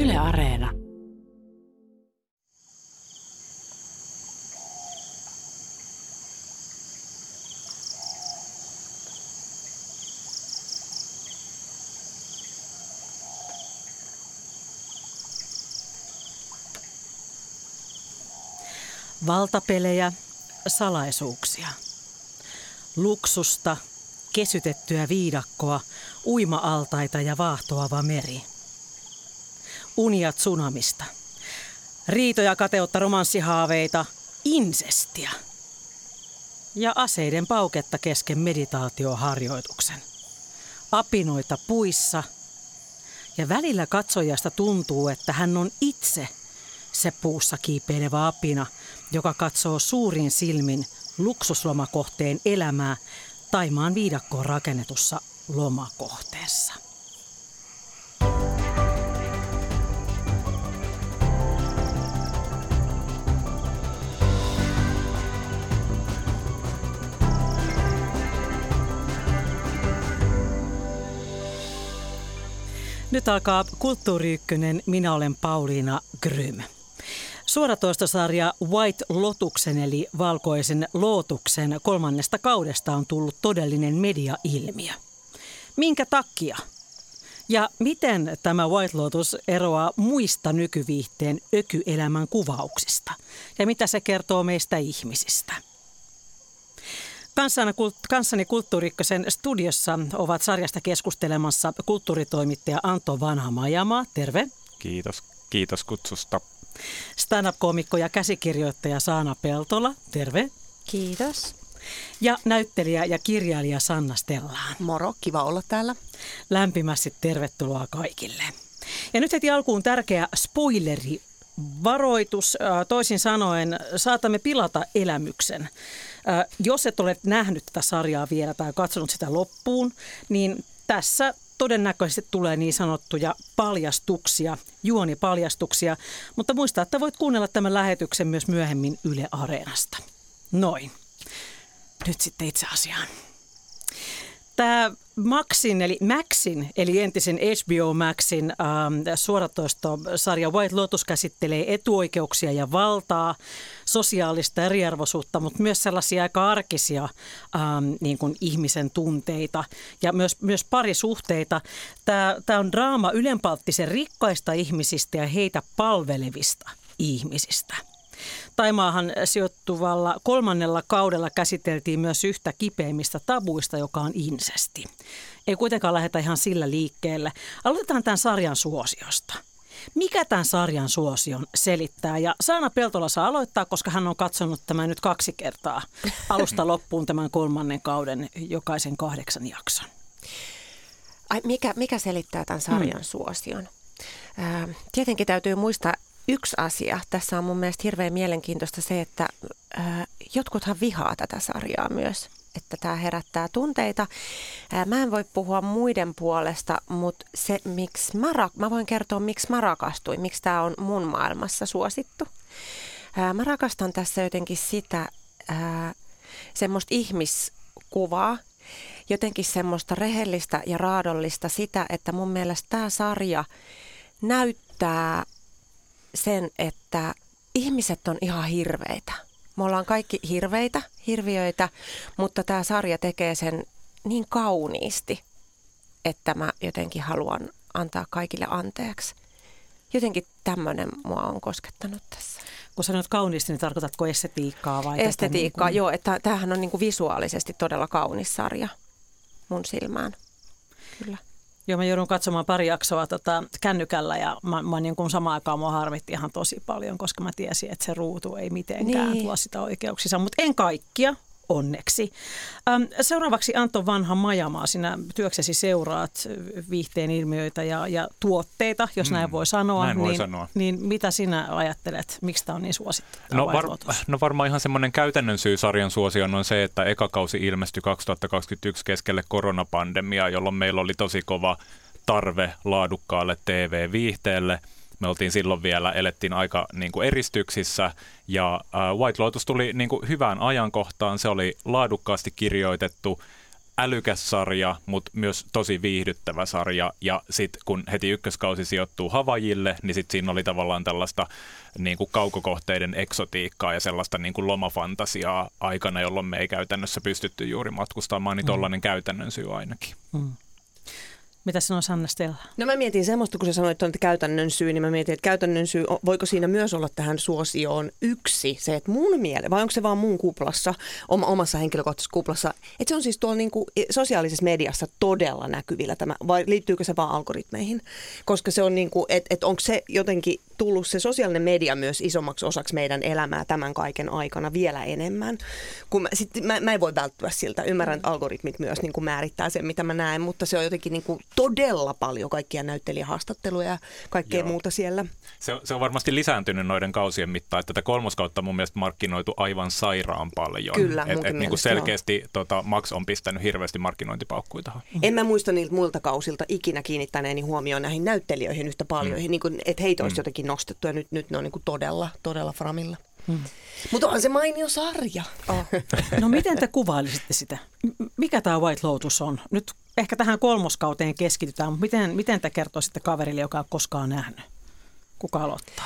Yle Areena. Valtapelejä, salaisuuksia. Luksusta, kesytettyä viidakkoa, uima-altaita ja vaahtoava meri. Unia tsunamista. Riitoja, kateutta, romanssihaaveita, insestiä. Ja aseiden pauketta kesken meditaatioharjoituksen. Apinoita puissa. Ja välillä katsojasta tuntuu, että hän on itse se puussa kiipeilevä apina, joka katsoo suurin silmin luksuslomakohteen elämää Thaimaan viidakkoon rakennetussa lomakohteessa. Nyt alkaa Kulttuuri Ykkönen. Minä olen Pauliina Grym. Suoratoistosarja White Lotuksen eli Valkoisen Lootuksen 3. kaudesta on tullut todellinen mediailmiö. Minkä takia? Ja miten tämä White Lotus eroaa muista nykyviihteen ökyelämän kuvauksista? Ja mitä se kertoo meistä ihmisistä? Kanssani Kulttuuri Ykkösen studiossa ovat sarjasta keskustelemassa kulttuuritoimittaja Anto Vanha-Majamaa. Terve. Kiitos kutsusta. Stand-up-koomikko ja käsikirjoittaja Saana Peltola. Terve. Kiitos. Ja näyttelijä ja kirjailija Sanna Stellaan. Moro, kiva olla täällä. Lämpimästi tervetuloa kaikille. Ja nyt heti alkuun tärkeä spoilerivaroitus. Toisin sanoen saatamme pilata elämyksen. Jos et ole nähnyt tätä sarjaa vielä tai katsonut sitä loppuun, niin tässä todennäköisesti tulee niin sanottuja paljastuksia, juonipaljastuksia, mutta muista, että voit kuunnella tämän lähetyksen myös myöhemmin Yle Areenasta. Noin. Nyt sitten itse asiaan. Tämä Maxin eli entisen HBO Maxin suoratoistosarja White Lotus käsittelee etuoikeuksia ja valtaa, sosiaalista eriarvoisuutta, mutta myös sellaisia aika arkisia niin kuin ihmisen tunteita ja myös parisuhteita. Tämä on draama ylenpalttisen rikkaista ihmisistä ja heitä palvelevista ihmisistä. Taimaahan sijoittuvalla 3. kaudella käsiteltiin myös yhtä kipeimmistä tabuista, joka on insesti. Ei kuitenkaan lähdetä ihan sillä liikkeelle. Aloitetaan tämän sarjan suosiosta. Mikä tämän sarjan suosion selittää? Ja Saana Peltola saa aloittaa, koska hän on katsonut tämän nyt 2 kertaa alusta loppuun tämän 3. kauden jokaisen 8 jakson. Mikä selittää tämän sarjan suosion? Tietenkin täytyy muistaa yksi asia. Tässä on mun mielestä hirveän mielenkiintoista se, että jotkuthan vihaa tätä sarjaa myös, että tämä herättää tunteita. Mä en voi puhua muiden puolesta, mutta se, mä voin kertoa, miksi mä rakastuin, miksi tämä on mun maailmassa suosittu. Mä rakastan tässä jotenkin sitä semmoista ihmiskuvaa, jotenkin semmoista rehellistä ja raadollista sitä, että mun mielestä tämä sarja näyttää sen, että ihmiset on ihan hirveitä. Me ollaan kaikki hirviöitä, mutta tämä sarja tekee sen niin kauniisti, että mä jotenkin haluan antaa kaikille anteeksi. Jotenkin tämmöinen mua on koskettanut tässä. Kun sanot kauniisti, niin tarkoitatko estetiikkaa vai? Estetiikkaa, joo. Että tämähän on niin kuin visuaalisesti todella kaunis sarja mun silmään. Kyllä. Joo, mä joudun katsomaan pari jaksoa kännykällä ja mä niin kuin samaan aikaan mua harmitti ihan tosi paljon, koska mä tiesin, että se ruutu ei mitenkään tuo sitä oikeuksissa, mutta en kaikkia, onneksi. Seuraavaksi Anto Vanha-Majamaa, sinä työksesi seuraat viihteen ilmiöitä ja tuotteita, jos näin voi sanoa. Näin voi sanoa. Niin mitä sinä ajattelet, miksi tämä on niin suosittu? No varmaan ihan semmoinen käytännön syy sarjan suosioon on se, että eka kausi ilmestyi 2021 keskelle koronapandemiaa, jolloin meillä oli tosi kova tarve laadukkaalle TV-viihteelle. Me oltiin silloin vielä, elettiin aika niin kuin eristyksissä ja White Lotus tuli niin kuin hyvään ajankohtaan. Se oli laadukkaasti kirjoitettu, älykäs sarja, mutta myös tosi viihdyttävä sarja. Ja sitten kun heti ykköskausi sijoittuu Havaijille, niin sitten siinä oli tavallaan tällaista niin kuin kaukokohteiden eksotiikkaa ja sellaista niin kuin lomafantasiaa aikana, jolloin me ei käytännössä pystytty juuri matkustamaan, niin tollainen käytännön syy ainakin. Mitä sanoo Sanna Stella? No mä mietin semmoista, kun sä sanoit, että käytännön syy, niin mä mietin, että käytännön syy, voiko siinä myös olla tähän suosioon yksi se, että mun mielestä, vai onko se vaan mun kuplassa, omassa henkilökohtaisessa kuplassa, että se on siis tuolla niin kuin sosiaalisessa mediassa todella näkyvillä tämä, vai liittyykö se vaan algoritmeihin? Koska se on niin kuin, että onko se jotenkin tullut se sosiaalinen media myös isommaksi osaksi meidän elämää tämän kaiken aikana vielä enemmän. Kun mä en voi välttyä siltä. Ymmärrän, että algoritmit myös niin kuin määrittää sen, mitä mä näen, mutta se on jotenkin niin kuin todella paljon kaikkia näyttelijähaastatteluja ja kaikkea muuta siellä. Se on varmasti lisääntynyt noiden kausien mittaan, että tätä kolmoskautta mun mielestä markkinoitu aivan sairaan paljon. Kyllä, et niin kuin selkeästi Max on pistänyt hirveästi markkinointipaukkuja tähän. En mä muista niiltä muilta kausilta ikinä kiinnittäneeni huomioon näihin näyttelijöihin yhtä paljon, niin kuin, että heitä olisi jotenkin nostettu ja nyt ne on niin kuin todella framilla. Mutta onhan se mainio sarja. No miten te kuvailisitte sitä? Mikä tämä White Lotus on? Nyt ehkä tähän kolmoskauteen keskitytään, mutta miten te kertoisitte kaverille, joka ei ole koskaan nähnyt? Kuka aloittaa?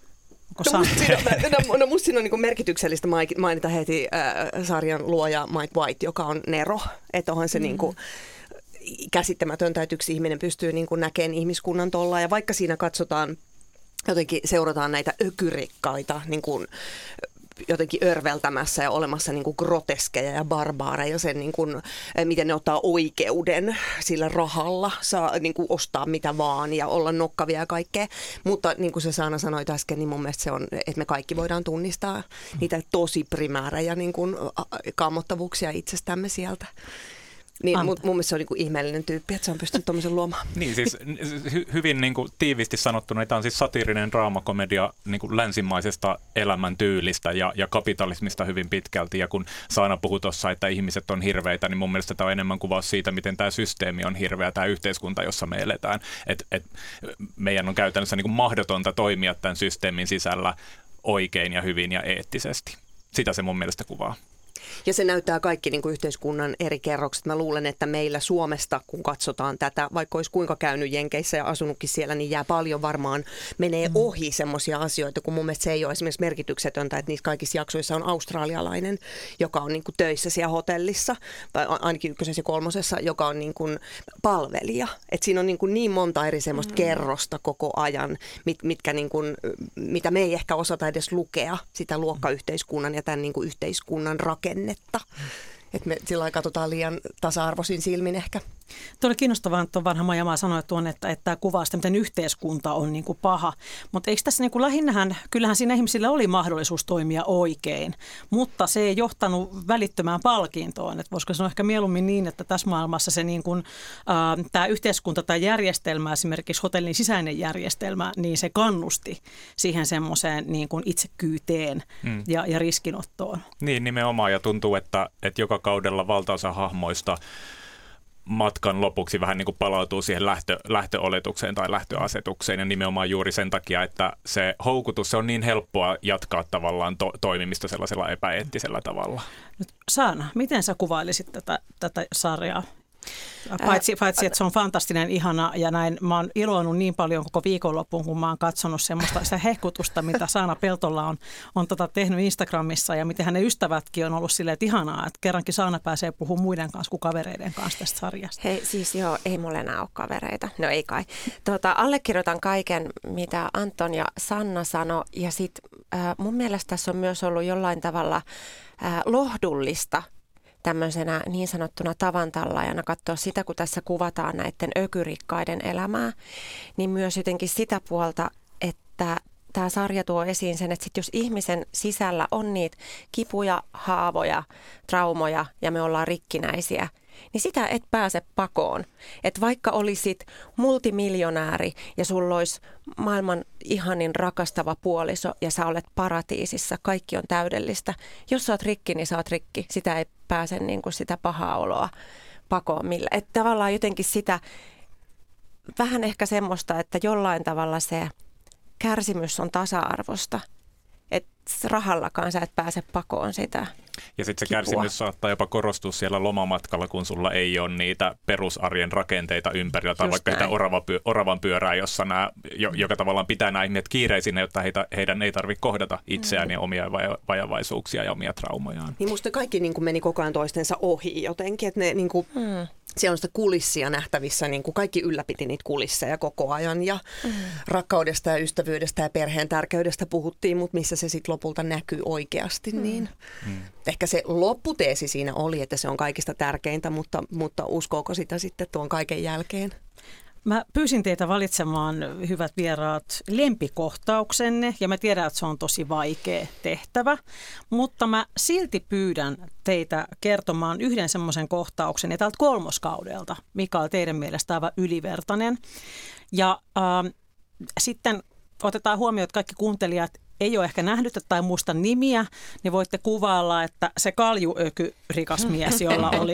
No musta siinä on niin kuin merkityksellistä mainita heti sarjan luoja Mike White, joka on Nero. Että onhan se niin kuin käsittämätöntä, että yksi ihminen pystyy niin kuin näkemään ihmiskunnan tollaan. Ja vaikka siinä katsotaan, jotenkin seurataan näitä ökyrikkaita niin kuin jotenkin örveltämässä ja olemassa niin kuin groteskeja ja barbaareja sen, niin kuin, miten ne ottaa oikeuden sillä rahalla, saa niin kuin ostaa mitä vaan ja olla nokkavia ja kaikkea. Mutta niin kuin se Saana sanoi äsken, niin mun mielestä se on, että me kaikki voidaan tunnistaa niitä tosi primäärejä niin kuin kammottavuuksia itsestämme sieltä. Niin, mun mielestä se on niin kuin ihmeellinen tyyppi, että se on pystynyt tuommoisen luomaan. Niin siis hyvin niin kuin tiivisti sanottuna, tämä on siis satiirinen draamakomedia niin kuin länsimaisesta elämäntyylistä ja kapitalismista hyvin pitkälti. Ja kun Saana puhui tuossa, että ihmiset on hirveitä, niin mun mielestä tämä on enemmän kuvaus siitä, miten tämä systeemi on hirveä, tämä yhteiskunta, jossa me eletään. Et meidän on käytännössä niin kuin mahdotonta toimia tämän systeemin sisällä oikein ja hyvin ja eettisesti. Sitä se mun mielestä kuvaa. Ja se näyttää kaikki niin kuin yhteiskunnan eri kerrokset. Mä luulen, että meillä Suomesta, kun katsotaan tätä, vaikka olisi kuinka käynyt Jenkeissä ja asunutkin siellä, niin jää paljon varmaan, menee ohi semmoisia asioita, kun mun mielestä se ei ole esimerkiksi merkityksetöntä, että niissä kaikissa jaksoissa on australialainen, joka on niin kuin töissä siellä hotellissa, tai ainakin ykkösessä ja kolmosessa, joka on niin kuin palvelija. Että siinä on niin monta eri semmoista kerrosta koko ajan, mitkä niin kuin, mitä me ei ehkä osata edes lukea, sitä luokkayhteiskunnan ja tämän niin kuin yhteiskunnan rakennetta. Että me sillä lailla katsotaan liian tasa-arvoisin silmin ehkä. Tuo oli kiinnostavaa, että vanha Majamaa sanoi että tämä kuvaa sitä, miten yhteiskunta on niin kuin paha. Mutta eikö tässä niin kuin lähinnähän, kyllähän siinä ihmisillä oli mahdollisuus toimia oikein, mutta se ei johtanut välittömään palkintoon. Että voisiko sanoa ehkä mieluummin niin, että tässä maailmassa se niin kuin, tämä yhteiskunta tai järjestelmä, esimerkiksi hotellin sisäinen järjestelmä, niin se kannusti siihen semmoiseen niin kuin itsekyyteen ja riskinottoon. Niin nimenomaan, ja tuntuu, että joka kaudella valtaosa hahmoista matkan lopuksi vähän niin kuin palautuu siihen lähtöoletukseen tai lähtöasetukseen, ja nimenomaan juuri sen takia, että se houkutus, se on niin helppoa jatkaa tavallaan toimimista sellaisella epäeettisellä tavalla. Nyt Saana, miten sä kuvailisit tätä sarjaa? Paitsi, että se on fantastinen, ihana ja näin. Mä oon iloinut niin paljon koko viikonloppuun, kun mä oon katsonut semmoista sitä hehkutusta, mitä Saana Peltola on tehnyt Instagramissa ja miten hänen ystävätkin on ollut silleen, että ihanaa, että kerrankin Saana pääsee puhumaan muiden kanssa kuin kavereiden kanssa tästä sarjasta. Hei, siis joo, ei mulla enää ole kavereita. No ei kai. Allekirjoitan kaiken, mitä Anton ja Sanna sanoi ja sit mun mielestä tässä on myös ollut jollain tavalla lohdullista tämmöisenä niin sanottuna tavantallaajana katsoa sitä, kun tässä kuvataan näiden ökyrikkaiden elämää, niin myös jotenkin sitä puolta, että tämä sarja tuo esiin sen, että sit jos ihmisen sisällä on niitä kipuja, haavoja, traumoja ja me ollaan rikkinäisiä, niin sitä et pääse pakoon. Että vaikka olisit multimiljonääri ja sulla olisi maailman ihanin rakastava puoliso ja sä olet paratiisissa, kaikki on täydellistä. Jos sä oot rikki, niin sä oot rikki. Sitä ei pääse niin kuin sitä pahaa oloa pakoon millä. Että tavallaan jotenkin sitä vähän ehkä semmoista, että jollain tavalla se kärsimys on tasa-arvosta. Että rahallakaan sä et pääse pakoon sitä. Ja sitten se kärsimys saattaa jopa korostua siellä lomamatkalla, kun sulla ei ole niitä perusarjen rakenteita ympärillä, tai vaikka sitä oravan pyörää, jossa joka tavallaan pitää nämä ihmiset kiireisinä, jotta heidän ei tarvitse kohdata itseään ja omia vajavaisuuksia ja omia traumojaan. Niin musta kaikki niin kuin meni koko ajan toistensa ohi jotenkin, että ne niin kuin, siellä on sitä kulissia nähtävissä, niin kuin kaikki ylläpiti niitä kulisseja koko ajan ja rakkaudesta ja ystävyydestä ja perheen tärkeydestä puhuttiin, mutta missä se sitten lopulta näkyy oikeasti, niin ehkä se lopputeesi siinä oli, että se on kaikista tärkeintä, mutta uskooko sitä sitten tuon kaiken jälkeen? Mä pyysin teitä valitsemaan, hyvät vieraat, lempikohtauksenne, ja mä tiedän, että se on tosi vaikea tehtävä, mutta mä silti pyydän teitä kertomaan yhden semmoisen kohtauksen, ja täältä 3. kaudelta, mikä on teidän mielestä aivan ylivertainen. Ja sitten otetaan huomioon, että kaikki kuuntelijat ei ole ehkä nähnyt tai muista nimiä, niin voitte kuvailla, että se kaljuöky rikas mies, jolla oli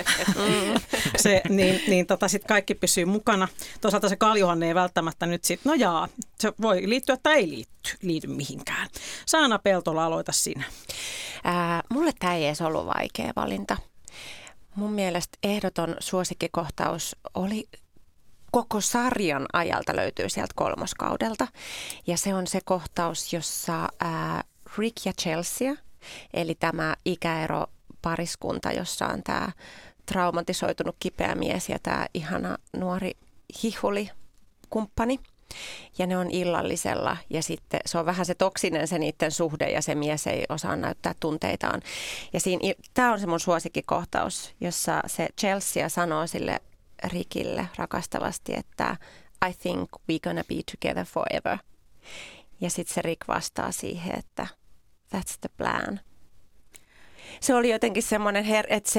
sitten kaikki pysyy mukana. Toisaalta se kaljuhan ei välttämättä nyt sitten, se voi liittyä tai ei liity mihinkään. Saana Peltola, aloita sinä. Mulle tämä ei edes ollut vaikea valinta. Mun mielestä ehdoton suosikkikohtaus oli koko sarjan ajalta löytyy sieltä 3. kaudelta. Ja se on se kohtaus, jossa Rick ja Chelsea, eli tämä ikäeropariskunta, jossa on tämä traumatisoitunut kipeä mies ja tämä ihana nuori hihuli-kumppani. Ja ne on illallisella ja sitten se on vähän se toksinen se niiden suhde ja se mies ei osaa näyttää tunteitaan. Ja tämä on se mun suosikkikohtaus, jossa se Chelsea sanoo sille Rickille rakastavasti, että I think we're gonna be together forever. Ja sitten se Rick vastaa siihen, että that's the plan. Se oli jotenkin semmoinen, että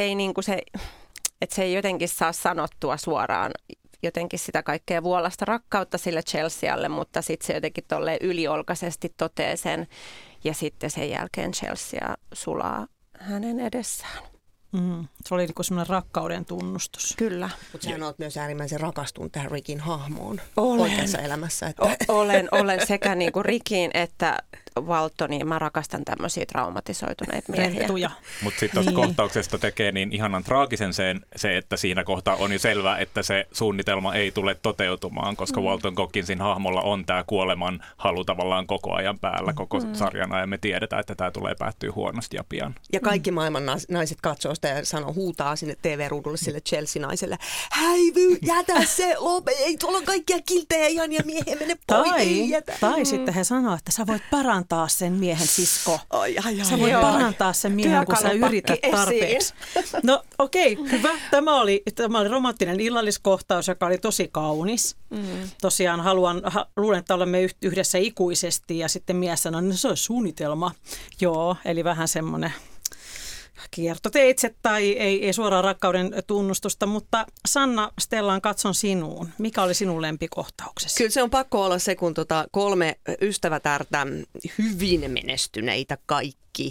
se ei jotenkin saa sanottua suoraan jotenkin sitä kaikkea vuolasta rakkautta sille Chelsealle, mutta sitten se jotenkin tolleen yliolkaisesti toteaa sen ja sitten sen jälkeen Chelsea sulaa hänen edessään. Se oli niin semmoinen rakkauden tunnustus. Kyllä. Mutta sähän olet myös äärimmäisen rakastunut tähän Rickin hahmoon oikeassa elämässä. Että. Olen sekä niin kuin Rickiin että Waltoniin. Mä rakastan tämmöisiä traumatisoituneita miehiä. Mutta sitten tuosta kohtauksesta tekee niin ihanan traagisen se, että siinä kohtaa on jo selvää, että se suunnitelma ei tule toteutumaan, koska Walton Gogginsin hahmolla on tämä kuoleman halu tavallaan koko ajan päällä, koko sarjana, ja me tiedetään, että tämä tulee päättyä huonosti ja pian. Ja kaikki maailman naiset katsoo sitä ja huutaa sinne TV-ruudulle sille Chelsea-naiselle, häivy, jätä se, ei tuolla on kaikkia kiltejä ihania miehiä, mene pois, ei jätä. Tai sitten he sanoo, että sä voit parantaa sen miehen, sisko. Sä voit Joo. parantaa sen miehen, kun sä yrität tarpeeksi. No okei, hyvä. Tämä oli romanttinen illalliskohtaus, joka oli tosi kaunis. Tosiaan luulen, että olemme yhdessä ikuisesti ja sitten mies sanoi, että se on suunnitelma. Joo, eli vähän semmoinen kiertoteitse tai ei suoraan rakkauden tunnustusta, mutta Sanna Stellaan, katson sinuun. Mikä oli sinun lempikohtauksesi? Kyllä se on pakko olla se, kun 3 ystävätärtä hyvin menestyneitä kaikki.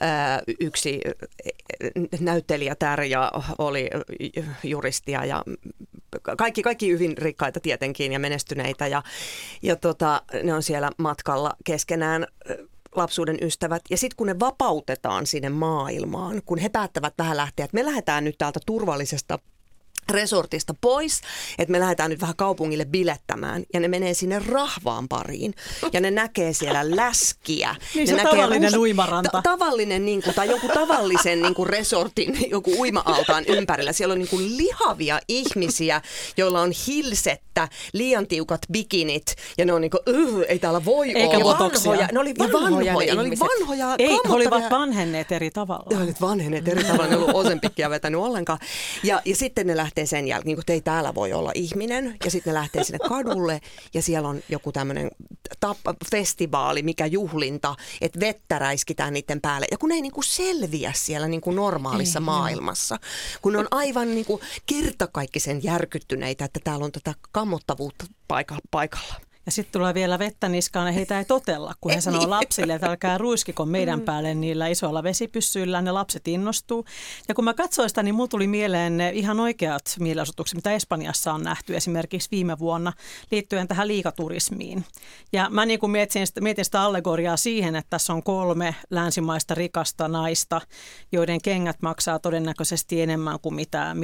Yksi näyttelijätär ja oli juristia ja kaikki hyvin rikkaita tietenkin ja menestyneitä ja ne on siellä matkalla keskenään. Lapsuuden ystävät. Ja sitten kun ne vapautetaan sinne maailmaan, kun he päättävät vähän lähteä, että me lähdetään nyt täältä turvallisesta resortista pois, että me lähdetään nyt vähän kaupungille bilettämään ja ne menee sinne rahvaan pariin ja ne näkee siellä läskiä. Niin se on tavallinen uimaranta. Tavallinen tai joku tavallisen resortin, joku uima-altaan ympärillä. Siellä on lihavia ihmisiä, joilla on hilsettä, liian tiukat bikinit ja ne on ei täällä voi eikä olla. Botoksia. Ne oli vanhoja. Ei, he olivat vanhenneet eri tavalla. Ne olivat vanhenneet eri tavalla, ne ei ollut osenpikkiä vetänyt ollenkaan. Ja sitten ne lähtee sen jälkeen, että ei täällä voi olla ihminen. Ja sitten ne lähtee sinne kadulle ja siellä on joku tämmöinen festivaali, mikä juhlinta, että vettä räiskitään niiden päälle. Ja kun ne ei selviä siellä normaalissa maailmassa, kun ne on aivan kertakaikkisen järkyttyneitä, että täällä on tätä kammottavuutta paikalla. Ja sitten tulee vielä vettä niskaan ja heitä ei totella, kun he sanoo lapsille, että älkää ruiskiko meidän päälle niillä isoilla vesipyssyillä, ne lapset innostuu. Ja kun mä katsoin sitä, niin mulla tuli mieleen ne ihan oikeat mielenosoitukset, mitä Espanjassa on nähty esimerkiksi viime vuonna liittyen tähän liikaturismiin. Ja mä niin kuin mietin sitä allegoriaa siihen, että tässä on 3 länsimaista rikasta naista, joiden kengät maksaa todennäköisesti enemmän kuin mitä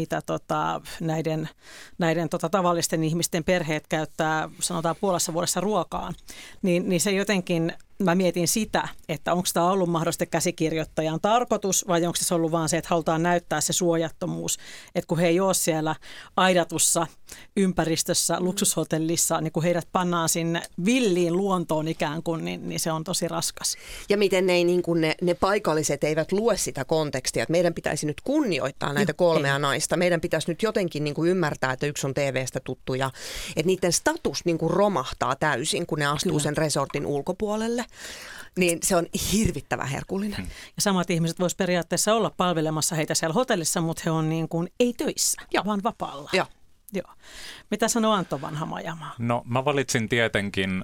näiden tavallisten ihmisten perheet käyttää, sanotaan puolessa vuodessa ruokaan, niin se jotenkin, mä mietin sitä, että onko tämä ollut mahdollisesti käsikirjoittajan tarkoitus vai onko se ollut vaan se, että halutaan näyttää se suojattomuus, että kun he ei ole siellä aidatussa ympäristössä, luksushotellissa, niin kun heidät pannaan sinne villiin luontoon ikään kuin, niin se on tosi raskas. Ja miten ne paikalliset eivät lue sitä kontekstia, että meidän pitäisi nyt kunnioittaa näitä 3 naista. Meidän pitäisi nyt jotenkin niin kuin ymmärtää, että yksi on TV:stä tuttu ja että niiden status niin kuin romahtaa täysin, kun ne astuu sen resortin ulkopuolelle. Niin se on hirvittävän herkullinen. Ja samat ihmiset vois periaatteessa olla palvelemassa heitä siellä hotellissa, mutta he on niin kuin ei töissä, vaan vapaalla. Joo. Mitä sanoo Antto Vanha-Majamaa? No mä valitsin tietenkin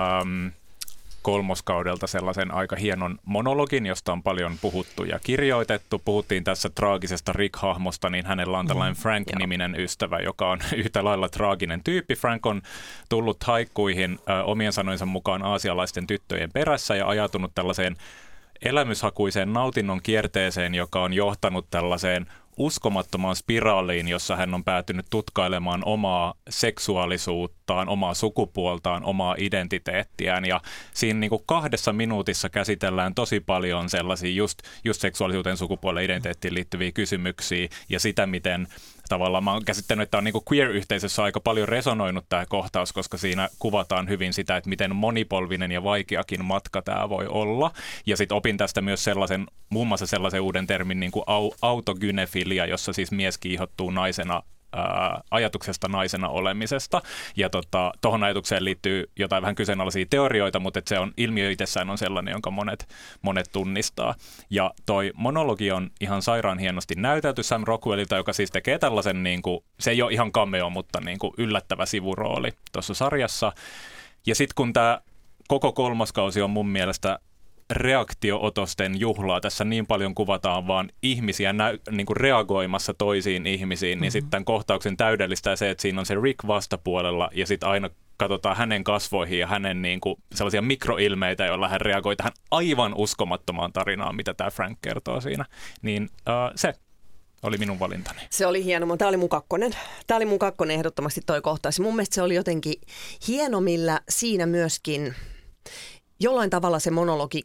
kolmoskaudelta sellaisen aika hienon monologin, josta on paljon puhuttu ja kirjoitettu. Puhuttiin tässä traagisesta Rick-hahmosta, niin hänellä on tällainen Frank-niminen ystävä, joka on yhtä lailla traaginen tyyppi. Frank on tullut haikkuihin omien sanojensa mukaan aasialaisten tyttöjen perässä ja ajatunut tällaiseen elämyshakuiseen nautinnon kierteeseen, joka on johtanut tällaiseen uskomattomaan spiraaliin, jossa hän on päätynyt tutkailemaan omaa seksuaalisuuttaan, omaa sukupuoltaan, omaa identiteettiään. Ja siinä niin kuin 2 minuutissa käsitellään tosi paljon sellaisia just seksuaalisuuteen, sukupuoleen, identiteettiin liittyviä kysymyksiä ja sitä, miten tavallaan mä oon käsittänyt, että on niin kuin queer-yhteisössä aika paljon resonoinut tämä kohtaus, koska siinä kuvataan hyvin sitä, että miten monipolvinen ja vaikeakin matka tämä voi olla. Ja sitten opin tästä myös muun muassa sellaisen uuden termin niin kuin autogynefilia, jossa siis mies kiihottuu naisena ajatuksesta naisena olemisesta. Ja tuohon ajatukseen liittyy jotain vähän kyseenalaisia teorioita, mutta se on ilmiö itsessään on sellainen, jonka monet tunnistaa. Ja toi monologi on ihan sairaan hienosti näytelty Sam Rockwellilta, joka siis tekee tällaisen, niin kuin, se ei ole ihan cameo, mutta niin kuin yllättävä sivurooli tuossa sarjassa. Ja sitten kun tämä koko 3. kausi on mun mielestä reaktiootosten juhlaa. Tässä niin paljon kuvataan vaan ihmisiä niin kuin reagoimassa toisiin ihmisiin, niin sitten tämän kohtauksen täydellistää se, että siinä on se Rick vastapuolella ja sitten aina katsotaan hänen kasvoihin ja hänen niin kuin sellaisia mikroilmeitä, joilla hän reagoi tähän aivan uskomattomaan tarinaan, mitä tämä Frank kertoo siinä. Niin se oli minun valintani. Se oli hieno. Tämä oli mun 2. Tämä oli mun 2 ehdottomasti toi kohtaus. Mun mielestä se oli jotenkin hieno, millä siinä myöskin jollain tavalla se monologi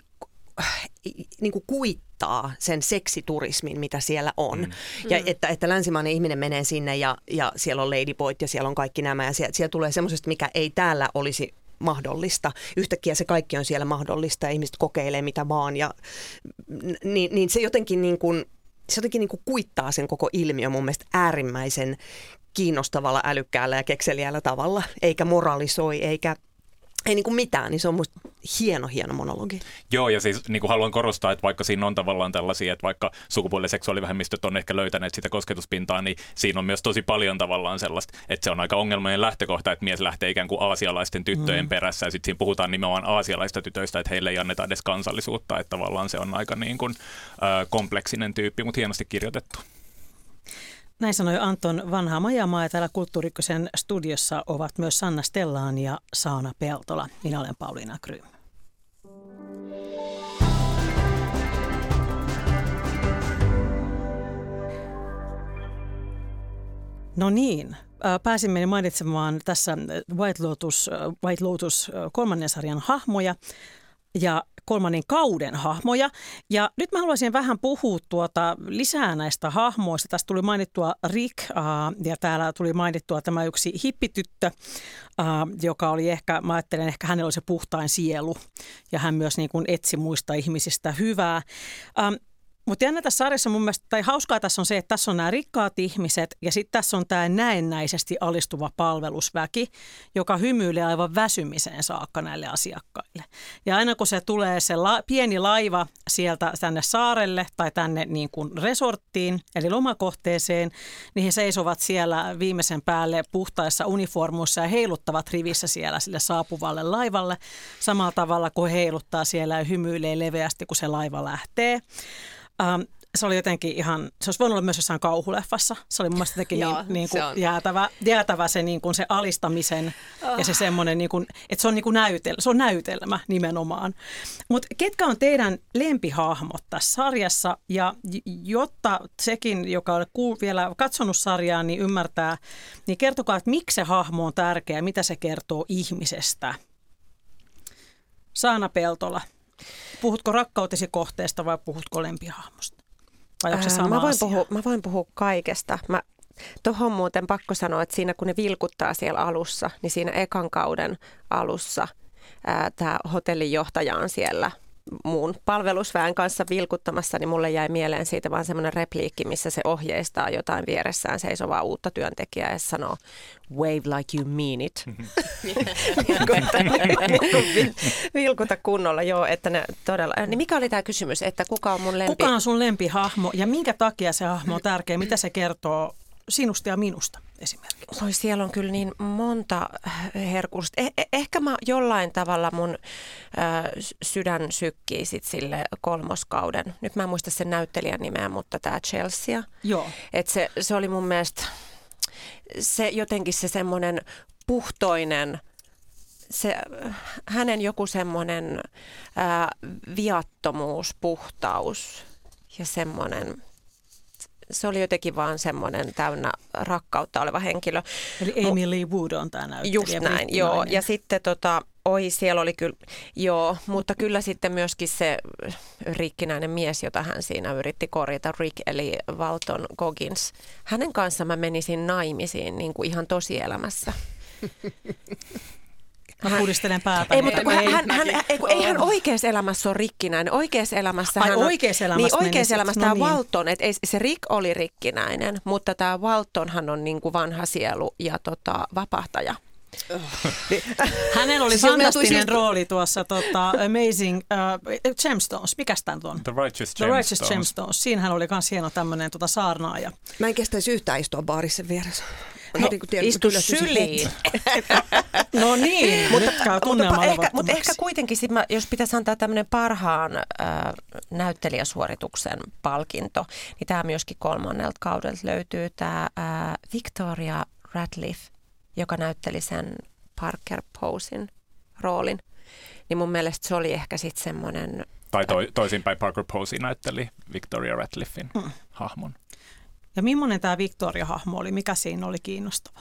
niin kuin kuittaa sen seksiturismin, mitä siellä on. Ja että länsimainen ihminen menee sinne ja siellä on ladyboyt ja siellä on kaikki nämä ja siellä tulee semmoisesta, mikä ei täällä olisi mahdollista. Yhtäkkiä se kaikki on siellä mahdollista ja ihmiset kokeilee mitä vaan. Ja, niin se jotenkin niin kuin kuittaa sen koko ilmiön mun mielestä äärimmäisen kiinnostavalla, älykkäällä ja kekseliäällä tavalla, eikä moralisoi, ei niin kuin mitään, niin se on musta hieno monologi. Joo, ja siis niin kuin haluan korostaa, että vaikka siinä on tavallaan tällaisia, että vaikka sukupuoli- ja seksuaalivähemmistöt on ehkä löytäneet sitä kosketuspintaa, niin siinä on myös tosi paljon tavallaan sellaista, että se on aika ongelmallinen lähtökohta, että mies lähtee ikään kuin aasialaisten tyttöjen perässä, ja sitten siinä puhutaan nimenomaan aasialaisista tytöistä, että heille ei anneta edes kansallisuutta, että tavallaan se on aika niin kuin kompleksinen tyyppi, mutta hienosti kirjoitettu. Näin sanoi Anton Vanha-Majamaa ja täällä Kulttuuri Ykkösen studiossa ovat myös Sanna Stellaan ja Saana Peltola. Minä olen Pauliina Grym. No niin, pääsimme mainitsemaan tässä White Lotus 3. sarjan hahmoja ja 3. kauden hahmoja. Ja nyt mä haluaisin vähän puhua lisää näistä hahmoista. Tästä tuli mainittua Rick ja täällä tuli mainittua tämä yksi hippityttö, joka oli mä ajattelen, ehkä hänellä oli se puhtain sielu ja hän myös niin kuin etsi muista ihmisistä hyvää. Mutta jännä tässä sarjassa mun mielestä, tai hauskaa tässä on se, että tässä on nämä rikkaat ihmiset ja sitten tässä on tämä näennäisesti alistuva palvelusväki, joka hymyilee aivan väsymiseen saakka näille asiakkaille. Ja aina kun se tulee se pieni laiva sieltä tänne saarelle tai tänne niin kuin resorttiin, eli lomakohteeseen, niin he seisovat siellä viimeisen päälle puhtaissa uniformuissa ja heiluttavat rivissä siellä sille saapuvalle laivalle samalla tavalla kuin he heiluttaa siellä ja hymyilee leveästi, kun se laiva lähtee. Se oli jotenkin ihan, se olisi voinut olla myös jossain kauhuleffassa. Se oli mun mielestä jotenkin niin kuin jäätävä se, niin kuin se alistamisen ja se semmoinen, niin kuin, että se on, niin kuin se on näytelmä nimenomaan. Mutta ketkä on teidän lempihahmot tässä sarjassa? Ja jotta sekin, joka on vielä katsonut sarjaa, niin ymmärtää, niin kertokaa, että miksi se hahmo on tärkeä, mitä se kertoo ihmisestä. Saana Peltola. Puhutko rakkautesi kohteesta vai puhutko lempihahmosta? Vai onko se sama asia? Mä voin puhua kaikesta. Tuohon muuten pakko sanoa, että siinä kun ne vilkuttaa siellä alussa, niin siinä ekan kauden alussa tämä hotellinjohtaja on siellä muun palvelusväen kanssa vilkuttamassa, niin mulle jäi mieleen siitä vaan semmoinen repliikki, missä se ohjeistaa jotain vieressään seisovaa uutta työntekijää ja sanoo, wave like you mean it. Vilkuta kunnolla, joo, että ne todella. Niin mikä oli tämä kysymys, että kuka on mun lempi? Kuka on sun lempihahmo ja minkä takia se hahmo on tärkeä? Mitä se kertoo sinusta ja minusta esimerkiksi? Oi, siellä on kyllä niin monta herkullista. Ehkä mä jollain tavalla mun sydän sykkii sit sille kolmoskauden. Nyt mä en muista sen näyttelijän nimeä, mutta tämä Chelsea. Joo. Et se oli mun mielestä se jotenkin se semmoinen puhtoinen, hänen joku semmoinen viattomuus, puhtaus ja semmoinen. Se oli jotenkin vaan semmoinen täynnä rakkautta oleva henkilö. Eli Amy Lee Wood on tämä näyttelijä. Just näin, joo. Ja sitten siellä oli kyllä, joo, mutta kyllä sitten myöskin se rikkinäinen mies, jota hän siinä yritti korjata, Rick eli Walton Goggins. Hänen kanssa mä menisin naimisiin niin kuin ihan tosielämässä. Mä pudistelen päätä. Ei, mutta ei hän oikeassa elämässä ole rikkinäinen. Oikeassa elämässä hän on. Oikeassa elämässä, niin, oikeassa elämässä tämä Walton, että se Rick oli rikkinäinen, mutta tämä Waltonhan on niin kuin vanha sielu ja vapahtaja. Hänellä oli fantastinen rooli tuossa Amazing Gemstones. Mikäs tämä on? The Righteous Gemstones. Siinähän oli myös hieno tämmöinen saarnaaja. Mä en kestäisi yhtään istua baarissa vieressä. Istu syliin. No niin, mutta ehkä kuitenkin, jos pitäisi antaa tämmöinen parhaan näyttelijäsuorituksen palkinto, niin tämä myöskin kolmannelta kaudelta löytyy tämä Victoria Radcliffe, joka näytteli sen Parker Posen roolin. Niin mun mielestä se oli ehkä sitten semmoinen. Tai toisinpäin Parker Posey näytteli Victoria Radcliffin hahmon. Ja millainen tämä Victoria-hahmo oli? Mikä siinä oli kiinnostava?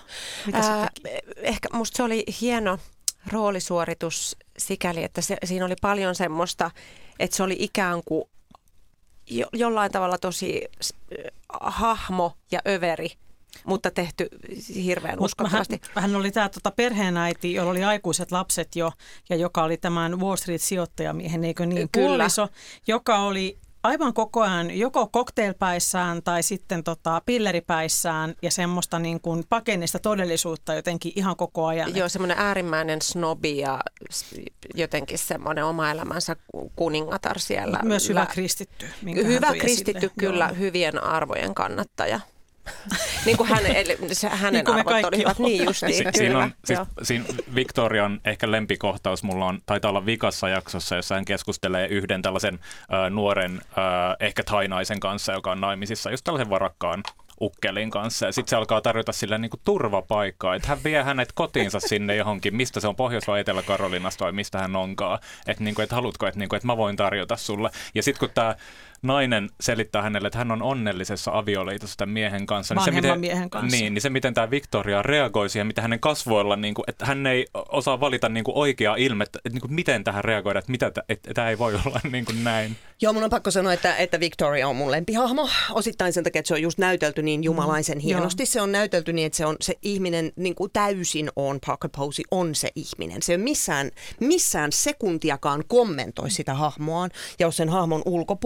Ehkä musta se oli hieno roolisuoritus sikäli, että siinä oli paljon semmoista, että se oli ikään kuin jollain tavalla tosi hahmo ja överi, mutta tehty hirveän uskottavasti. Hän oli tämä perheenäiti, jolla oli aikuiset lapset jo, ja joka oli tämän Wall Street-sijoittajamiehen, eikö niin, puoliso, joka oli aivan koko ajan joko cocktailpäissään tai sitten pilleripäissään ja semmoista niin kuin pakennista todellisuutta jotenkin ihan koko ajan. Joo, semmoinen äärimmäinen snobi ja jotenkin semmoinen oma elämänsä kuningatar siellä. Myös hyvä kristitty. Hyvä kristitty, kyllä, joo. Hyvien arvojen kannattaja. Niin kuin hänen niin kuin arvot olivat niin justiin. Siinä Victorian ehkä lempikohtaus mulla on, taitaa olla vikassa jaksossa, jossa hän keskustelee yhden tällaisen nuoren, ehkä thainaisen kanssa, joka on naimisissa, just tällaisen varakkaan ukkelin kanssa. Ja sitten se alkaa tarjota sille niin kuin turvapaikkaa, että hän vie hänet kotiinsa sinne johonkin, mistä se on Pohjois- vai Etelä-Karolinasta vai mistä hän onkaan. Että niin et haluatko, että mä voin tarjota sulle. Ja sitten kun tämä nainen selittää hänelle, että hän on onnellisessa avioliitossa tämän miehen kanssa. Miehen kanssa. Niin se miten tämä Victoria reagoi siihen, mitä hänen kasvoilla, niin kuin, että hän ei osaa valita niin kuin oikeaa ilmettä, että niin kuin, miten tähän reagoida, että tämä ei voi olla niin kuin näin. Joo, mun on pakko sanoa, että Victoria on mun lempihahmo. Osittain sen takia, että se on just näytelty niin jumalaisen hienosti. Se on näytelty niin, että se ihminen niin kuin täysin on, Parker Posey on se ihminen. Se ei missään sekuntiakaan kommentoi sitä hahmoaan ja on sen hahmon ulkopuolella.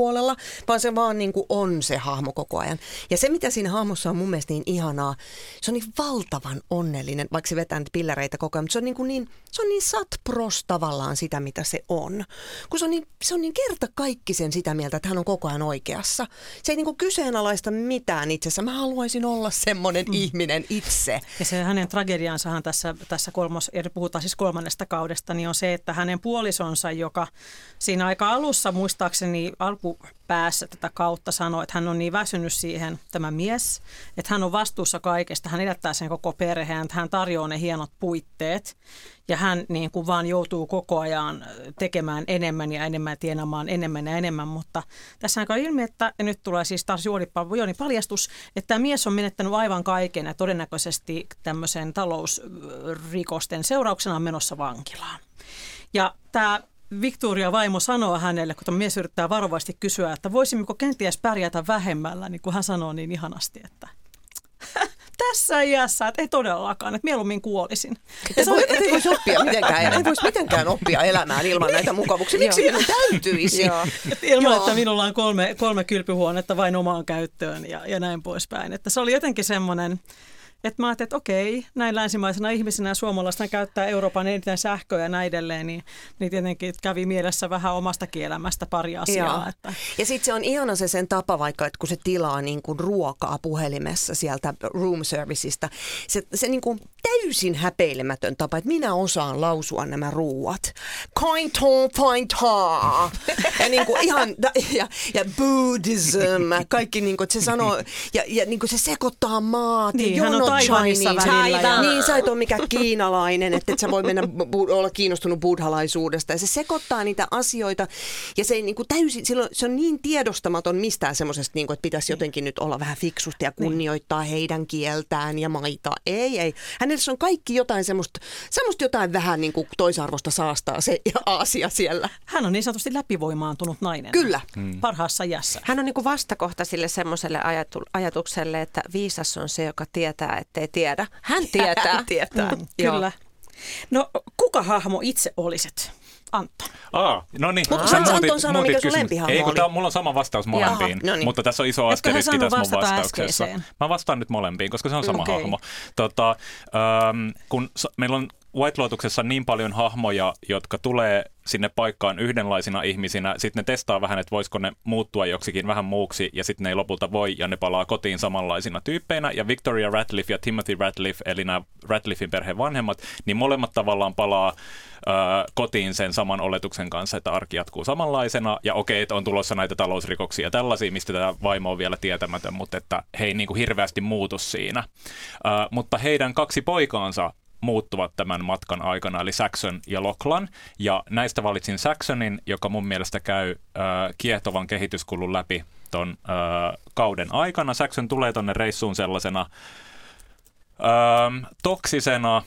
vaan se vaan niin kuin on se hahmo koko ajan. Ja se, mitä siinä hahmossa on mun mielestä niin ihanaa, se on niin valtavan onnellinen, vaikka se vetää niitä pillereitä koko ajan, mutta se on niin satpros tavallaan sitä, mitä se on. Kun se on niin kertakaikkisen sitä mieltä, että hän on koko ajan oikeassa. Se ei niin kuin kyseenalaista mitään itsessä. Mä haluaisin olla semmoinen ihminen itse. Ja se hänen tragediansahan tässä puhutaan siis 3. kaudesta, niin on se, että hänen puolisonsa, joka siinä aika alussa muistaakseni alkupäässä tätä kautta sanoi, että hän on niin väsynyt siihen, tämä mies, että hän on vastuussa kaikesta, hän elättää sen koko perheen, että hän tarjoaa ne hienot puitteet ja hän niin kuin vaan joutuu koko ajan tekemään enemmän ja enemmän, tienaamaan enemmän ja enemmän, mutta tässä on ilmi, että ja nyt tulee siis taas Jooni paljastus, että tämä mies on menettänyt aivan kaiken ja todennäköisesti tämmöisen talousrikosten seurauksena on menossa vankilaan. Ja tämä Victoria vaimo sanoo hänelle, kun tämä mies yrittää varovasti kysyä, että voisimmeko kenties pärjätä vähemmällä, niin kuin hän sanoo niin ihanasti, että tässä iässä, että ei todellakaan, että mieluummin kuolisin. Ei voisi oppia mitenkään, ei voisi mitenkään oppia elämään ilman näitä mukavuuksia. Miksi minun täytyisi? Ilman, että minulla on kolme kylpyhuonetta vain omaan käyttöön ja näin poispäin. Että se oli jotenkin semmoinen, että mä ajattelin, että okei, näin länsimaisena ihmisenä ja suomalaisena käyttää Euroopan eniten sähköä ja näin edelleen, niin tietenkin kävi mielessä vähän omastakin elämästä pari asiaa. Että. Ja sitten se on ihana se sen tapa vaikka, että kun se tilaa niin kuin ruokaa puhelimessa sieltä room serviceista, se niin kuin täysin häpeilemätön tapa, että minä osaan lausua nämä ruuat. Ja niin kuin ihan, ja Buddhism, kaikki niin kuin, että se sanoo, ja niin kuin se sekoittaa maat. Niin, hän on Taiwanissa välillä. Niin, sä et ole mikään kiinalainen, että et sä voi mennä olla kiinnostunut buddhalaisuudesta. Ja se sekoittaa niitä asioita ja se ei niin kuin täysin, silloin se on niin tiedostamaton mistään semmoisesta, niin kuin, että pitäisi jotenkin nyt olla vähän fiksusti ja kunnioittaa heidän kieltään ja maita. Ei. Hänellä on kaikki jotain semmoista jotain vähän niin kuin toisarvosta saastaa se Aasia siellä. Hän on niin sanotusti läpivoimaantunut nainen. Kyllä. Parhaassa iässä. Hän on niin kuin vastakohta sille semmoiselle ajatukselle, että viisas on se, joka tietää, ettei tiedä. Hän tietää. Hän tietää. Kyllä. No, kuka hahmo itse olisit? Antto. No niin. Anton sanoi, mikä sun lempihahmo oli. Mulla on sama vastaus molempiin, no niin. Mutta tässä on iso asteriski tässä mun vastauksessa. Äskeiseen? Mä vastaan nyt molempiin, koska se on sama hahmo. Kun meillä on White Lotuksessa niin paljon hahmoja, jotka tulee sinne paikkaan yhdenlaisina ihmisinä, sitten ne testaa vähän, että voisiko ne muuttua joksikin vähän muuksi, ja sitten ne ei lopulta voi, ja ne palaa kotiin samanlaisina tyyppeinä, ja Victoria Ratliff ja Timothy Ratliff, eli nämä Ratliffin perheen vanhemmat, niin molemmat tavallaan palaa kotiin sen saman oletuksen kanssa, että arki jatkuu samanlaisena, ja okei, että on tulossa näitä talousrikoksia ja tällaisia, mistä tämä vaimo on vielä tietämätön, mutta että he ei niin kuin hirveästi muutu siinä. Mutta heidän 2 poikaansa muuttuvat tämän matkan aikana, eli Saxon ja Lachlan. Ja näistä valitsin Saxonin, joka mun mielestä käy kiehtovan kehityskulun läpi ton kauden aikana. Saxon tulee tonne reissuun sellaisena toksisena,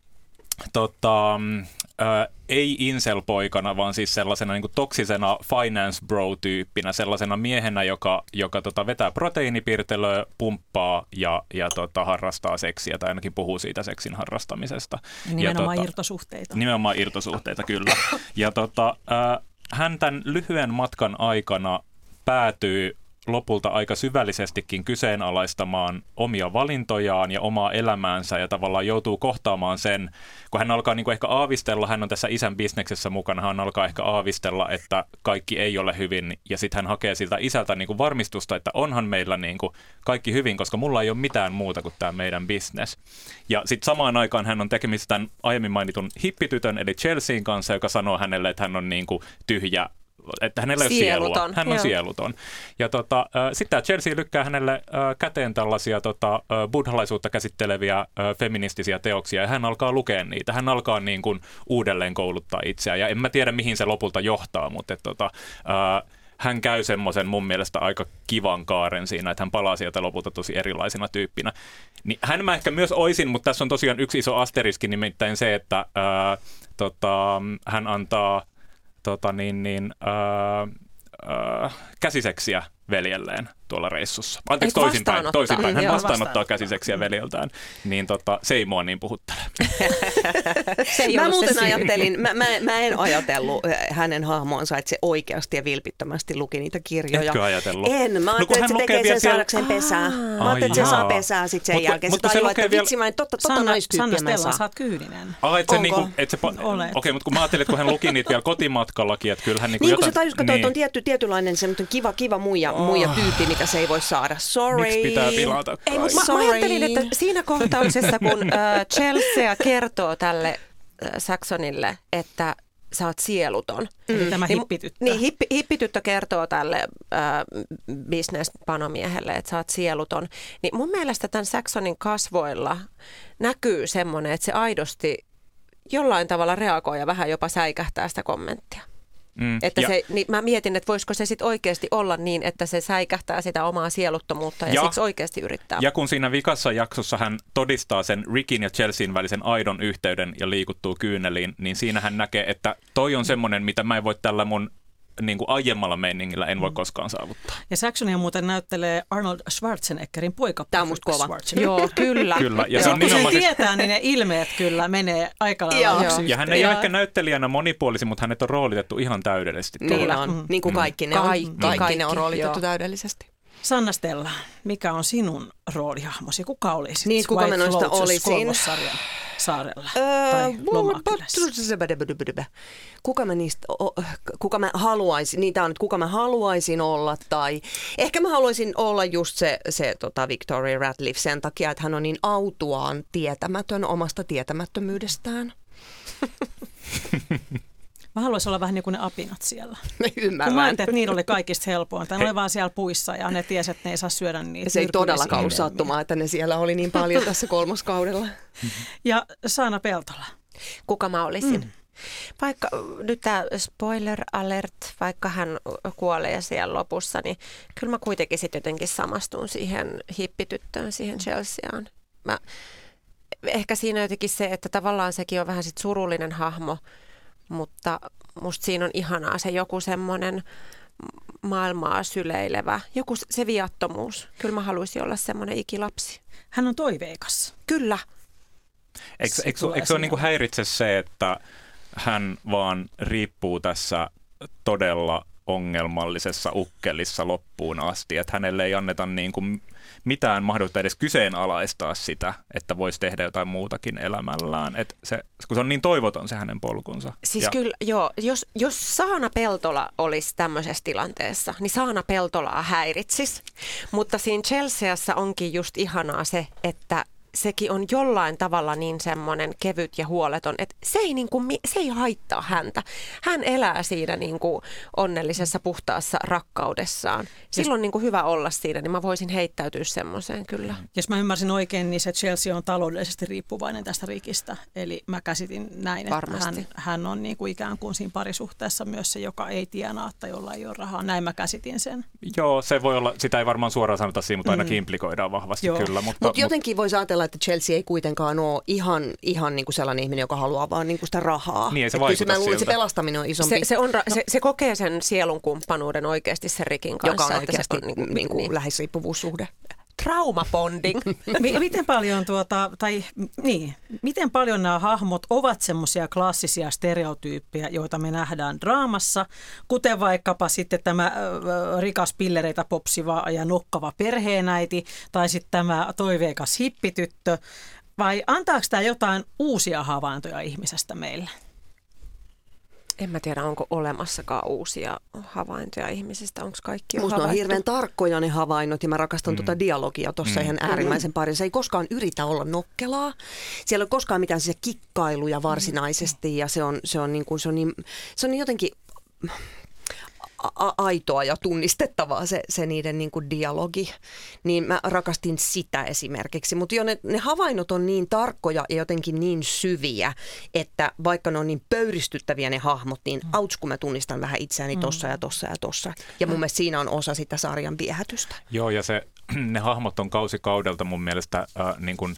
ei incel-poikana, vaan siis sellaisena niin kuin toksisena finance bro-tyyppinä, sellaisena miehenä, joka vetää proteiinipiirtelöä, pumppaa ja harrastaa seksiä, tai ainakin puhuu siitä seksin harrastamisesta. Nimenomaan irtosuhteita. Nimenomaan irtosuhteita, kyllä. Ja hän tämän lyhyen matkan aikana päätyy lopulta aika syvällisestikin kyseenalaistamaan omia valintojaan ja omaa elämäänsä ja tavallaan joutuu kohtaamaan sen, kun hän alkaa niin kuin ehkä aavistella, hän on tässä isän bisneksessä mukana, hän alkaa ehkä aavistella, että kaikki ei ole hyvin ja sitten hän hakee siltä isältä niin kuin varmistusta, että onhan meillä niin kuin kaikki hyvin, koska mulla ei ole mitään muuta kuin tämä meidän business. Ja sitten samaan aikaan hän on tekemisissä tämän aiemmin mainitun hippitytön eli Chelsean kanssa, joka sanoo hänelle, että hän on niin kuin tyhjä, että hänellä ei ole sielua. Hän on sieluton. Ja sitten tämä Chelsea lykkää hänelle käteen tällaisia buddhalaisuutta käsitteleviä feministisiä teoksia, ja hän alkaa lukea niitä. Hän alkaa niin kuin uudelleen kouluttaa itseään, ja en mä tiedä, mihin se lopulta johtaa, mutta hän käy semmoisen mun mielestä aika kivan kaaren siinä, että hän palaa sieltä lopulta tosi erilaisena tyyppinä. Niin hän mä ehkä myös oisin, mutta tässä on tosiaan yksi iso asteriski, nimittäin se, että hän antaa käsiseksiä veljelleen tuolla reissussa. Anteeksi, toisinpäin. Hän vastaanottaa käsiseksiä veljeltään, niin se ei mua niin puhuttele. Mä muuten ajattelin, mä en ajatellut hänen hahmoonsa, että se oikeasti ja vilpittömästi luki niitä kirjoja. Etkö ajatellut? En, mä ajattelin, että se tekee sen saadakseen pesää. Mä ajattelin, että se saa pesää sitten sen jälkeen. Se tajuaa, että vitsi mä en totta naistyyppiä mä en saa. Sä oot kyyninen. Okei, mutta kun mä ajattelin, että kun hän luki niitä vielä kotimatkallakin, että kyllähän niin kuin se tajus, että on tietynlainen semmoinen kiva muija tyyppi, mitä se ei voi saada. Sorry. Miksi pitää pilata? Ei, mutta mä ajattelin, että siinä kohtauksessa, kun Chelsea kertoo tälle Saxonille, että sä oot sieluton. Tämä hippityttö. Niin, hippityttö kertoo tälle business-panomiehelle, että sä oot sieluton. Niin mun mielestä tämän Saxonin kasvoilla näkyy semmoinen, että se aidosti jollain tavalla reagoi ja vähän jopa säikähtää sitä kommenttia. Niin mä mietin, että voisiko se sitten oikeasti olla niin, että se säikähtää sitä omaa sieluttomuutta ja siksi oikeasti yrittää. Ja kun siinä vikassa jaksossa hän todistaa sen Rickin ja Chelsean välisen aidon yhteyden ja liikuttuu kyyneliin, niin siinä hän näkee, että toi on semmoinen, mitä mä en voi tällä mun niin kuin aiemmalla meiningillä en voi koskaan saavuttaa. Ja Saxonia muuten näyttelee Arnold Schwarzeneggerin poika. Tämä on musta kova. Joo, kyllä. Ja se on kun sen tietää, niin ne ilmeet kyllä menee aika lailla yksi. Ja hän ei ole ehkä näyttelijänä monipuolisin, mutta hänet on roolitettu ihan täydellisesti. Niin on, niin kuin kaikki ne on. Kaikki ne on roolitettu täydellisesti. Sanna Stella, mikä on sinun roolihahmosi? Kuka olisit? Niin, kuka mä noista olisin? Saarella tai Lomakylässä. Kuka mä haluaisin, niitä on, kuka mä haluaisin olla, tai ehkä mä haluaisin olla just se Victoria Radcliffe sen takia, että hän on niin autuaan tietämätön omasta tietämättömyydestään. Mä haluaisin olla vähän niin kuin ne apinat siellä. Ymmärrän. Kun mä ajattelin, että niillä oli kaikista helpointa. Ne oli vaan siellä puissa ja ne tiesi, että ne ei saa syödä niitä. Se ei todellakaan ollut sattumaa, että ne siellä oli niin paljon tässä kolmoskaudella. Ja Saana Peltola. Kuka mä olisin? Vaikka nyt tämä spoiler alert, vaikka hän kuolee siellä lopussa, niin kyllä mä kuitenkin sitten jotenkin samastun siihen hippityttöön, siihen Chelseaan. Ehkä siinä jotenkin se, että tavallaan sekin on vähän sit surullinen hahmo, mutta musta siinä on ihanaa se joku semmoinen maailmaa syleilevä, joku se viattomuus. Kyllä mä haluaisin olla semmoinen ikilapsi. Hän on toiveikas. Kyllä. Eikö se ole niin kuin häiritse se, että hän vaan riippuu tässä todella ongelmallisessa ukkelissa loppuun asti, että hänelle ei anneta niin kuin mitään mahdollisuutta edes kyseenalaistaa sitä, että voisi tehdä jotain muutakin elämällään. Että kun se on niin toivoton se hänen polkunsa. Siis kyllä, joo. Jos Saana Peltola olisi tämmöisessä tilanteessa, niin Saana Peltolaa häiritsisi. Mutta siinä Chelseassa onkin just ihanaa se, että sekin on jollain tavalla niin semmoinen kevyt ja huoleton, että se ei haittaa häntä. Hän elää siinä niin kuin onnellisessa, puhtaassa rakkaudessaan. Silloin niin kuin hyvä olla siinä, niin mä voisin heittäytyä semmoiseen kyllä. Jos mä ymmärsin oikein, niin se Chelsea on taloudellisesti riippuvainen tästä Rickistä. Eli mä käsitin näin, että hän on niin kuin ikään kuin siinä parisuhteessa myös se, joka ei tienaa tai jolla ei ole rahaa. Näin mä käsitin sen. Joo, se voi olla, sitä ei varmaan suoraan sanota siinä, mutta ainakin implikoidaan vahvasti kyllä. Mutta jotenkin voisi ajatella, että Chelsea ei kuitenkaan ole ihan niin kuin sellainen ihminen, joka haluaa vaan niin kuin sitä rahaa. Niin, ei se vaikuta siltä. Se pelastaminen on isompi. Se kokee sen sielun kumppanuuden oikeasti sen Rikin kanssa. Joka on oikeasti niin kuin läheisriippuvuussuhde. Traumabonding. Miten paljon nämä hahmot ovat semmoisia klassisia stereotyyppejä, joita me nähdään draamassa, kuten vaikkapa sitten tämä rikas pillereitä popsiva ja nokkava perheenäiti, tai sitten tämä toiveikas hippityttö, vai antaako tämä jotain uusia havaintoja ihmisestä meille? En mä tiedä, onko olemassakaan uusia havaintoja ihmisistä, onko kaikki jo havaittu? Musta on hirveän tarkkoja ne havainnot ja mä rakastan tuota dialogia tuossa ihan äärimmäisen paljon. Se ei koskaan yritä olla nokkelaa. Siellä ei ole koskaan mitään kikkailuja varsinaisesti ja se on jotenkin aitoa ja tunnistettavaa se niiden niin kuin dialogi, niin mä rakastin sitä esimerkiksi. Mutta jo ne havainnot on niin tarkkoja ja jotenkin niin syviä, että vaikka ne on niin pöyristyttäviä ne hahmot, niin kun mä tunnistan vähän itseäni tossa ja tossa ja tossa. Ja mun mielestä siinä on osa sitä sarjan viehätystä. Joo, ja ne hahmot on kausikaudelta mun mielestä niin kuin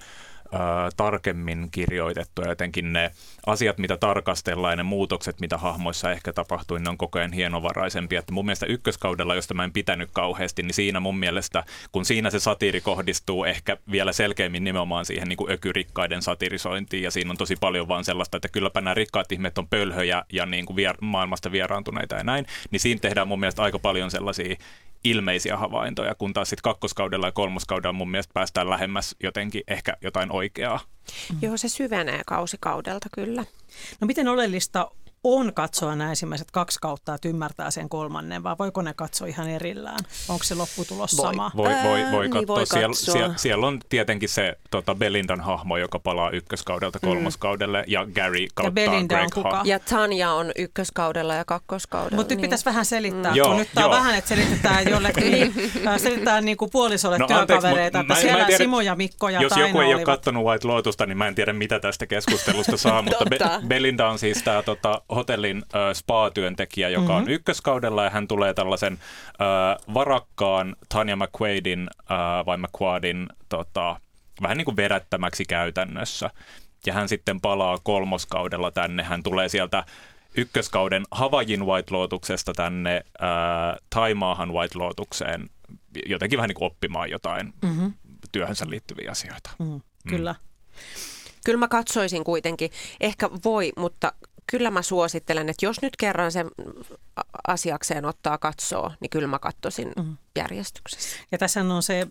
tarkemmin kirjoitettu ja jotenkin ne asiat, mitä tarkastellaan ja ne muutokset, mitä hahmoissa ehkä tapahtui, ne on koko ajan hienovaraisempia. Että mun mielestä ykköskaudella, josta mä en pitänyt kauheasti, niin siinä mun mielestä, kun siinä se satiiri kohdistuu ehkä vielä selkeämmin nimenomaan siihen niin kuin ökyrikkaiden satirisointiin ja siinä on tosi paljon vaan sellaista, että kylläpä nämä rikkaat ihmeet on pölhöjä ja niin kuin maailmasta vieraantuneita ja näin, niin siinä tehdään mun mielestä aika paljon sellaisia ilmeisiä havaintoja, kun taas sitten kakkoskaudella ja kolmoskaudella mun mielestä päästään lähemmäs jotenkin ehkä jotain oikeaa. Joo, se syvenee kausikaudelta kyllä. No miten oleellista on katsoa nämä ensimmäiset 2 kautta, että ymmärtää sen kolmannen, vai voiko ne katsoa ihan erillään? Onko se lopputulos sama? Voi Niin katsoa. voi katsoa. Siellä on tietenkin se Belindan hahmo, joka palaa ykköskaudelta kolmoskaudelle, ja Gary kautta Belinda Greg on kuka? Ja Tanya on ykköskaudella ja kakkoskaudella. Mutta nyt pitäisi vähän selittää, Joo, kun nyt tämä on vähän, että selitetään jollekin, selitetään niin kuin puolisolle työkavereita, että siellä tiedä, Simo ja Mikko ja jos Taina joku ei ole olivat. katsonut White Lotusta, niin mä en tiedä, mitä tästä keskustelusta saa, mutta Belinda on siis tämä hotellin spa-työntekijä, joka on ykköskaudella, ja hän tulee tällaisen varakkaan Tanya McQuaidin vai McQuadin vähän niin kuin vedättämäksi käytännössä. Ja hän sitten palaa kolmoskaudella tänne. Hän tulee sieltä ykköskauden Hawaiin White Lotuksesta tänne Taimaahan White Lotukseen jotenkin vähän niin kuin oppimaan jotain työhönsä liittyviä asioita. Kyllä. Kyllä mä katsoisin kuitenkin. Ehkä voi, mutta kyllä mä suosittelen, että jos nyt kerran sen asiakseen ottaa katsoa, niin kyllä mä katsoisin järjestyksessä. Ja tässä on se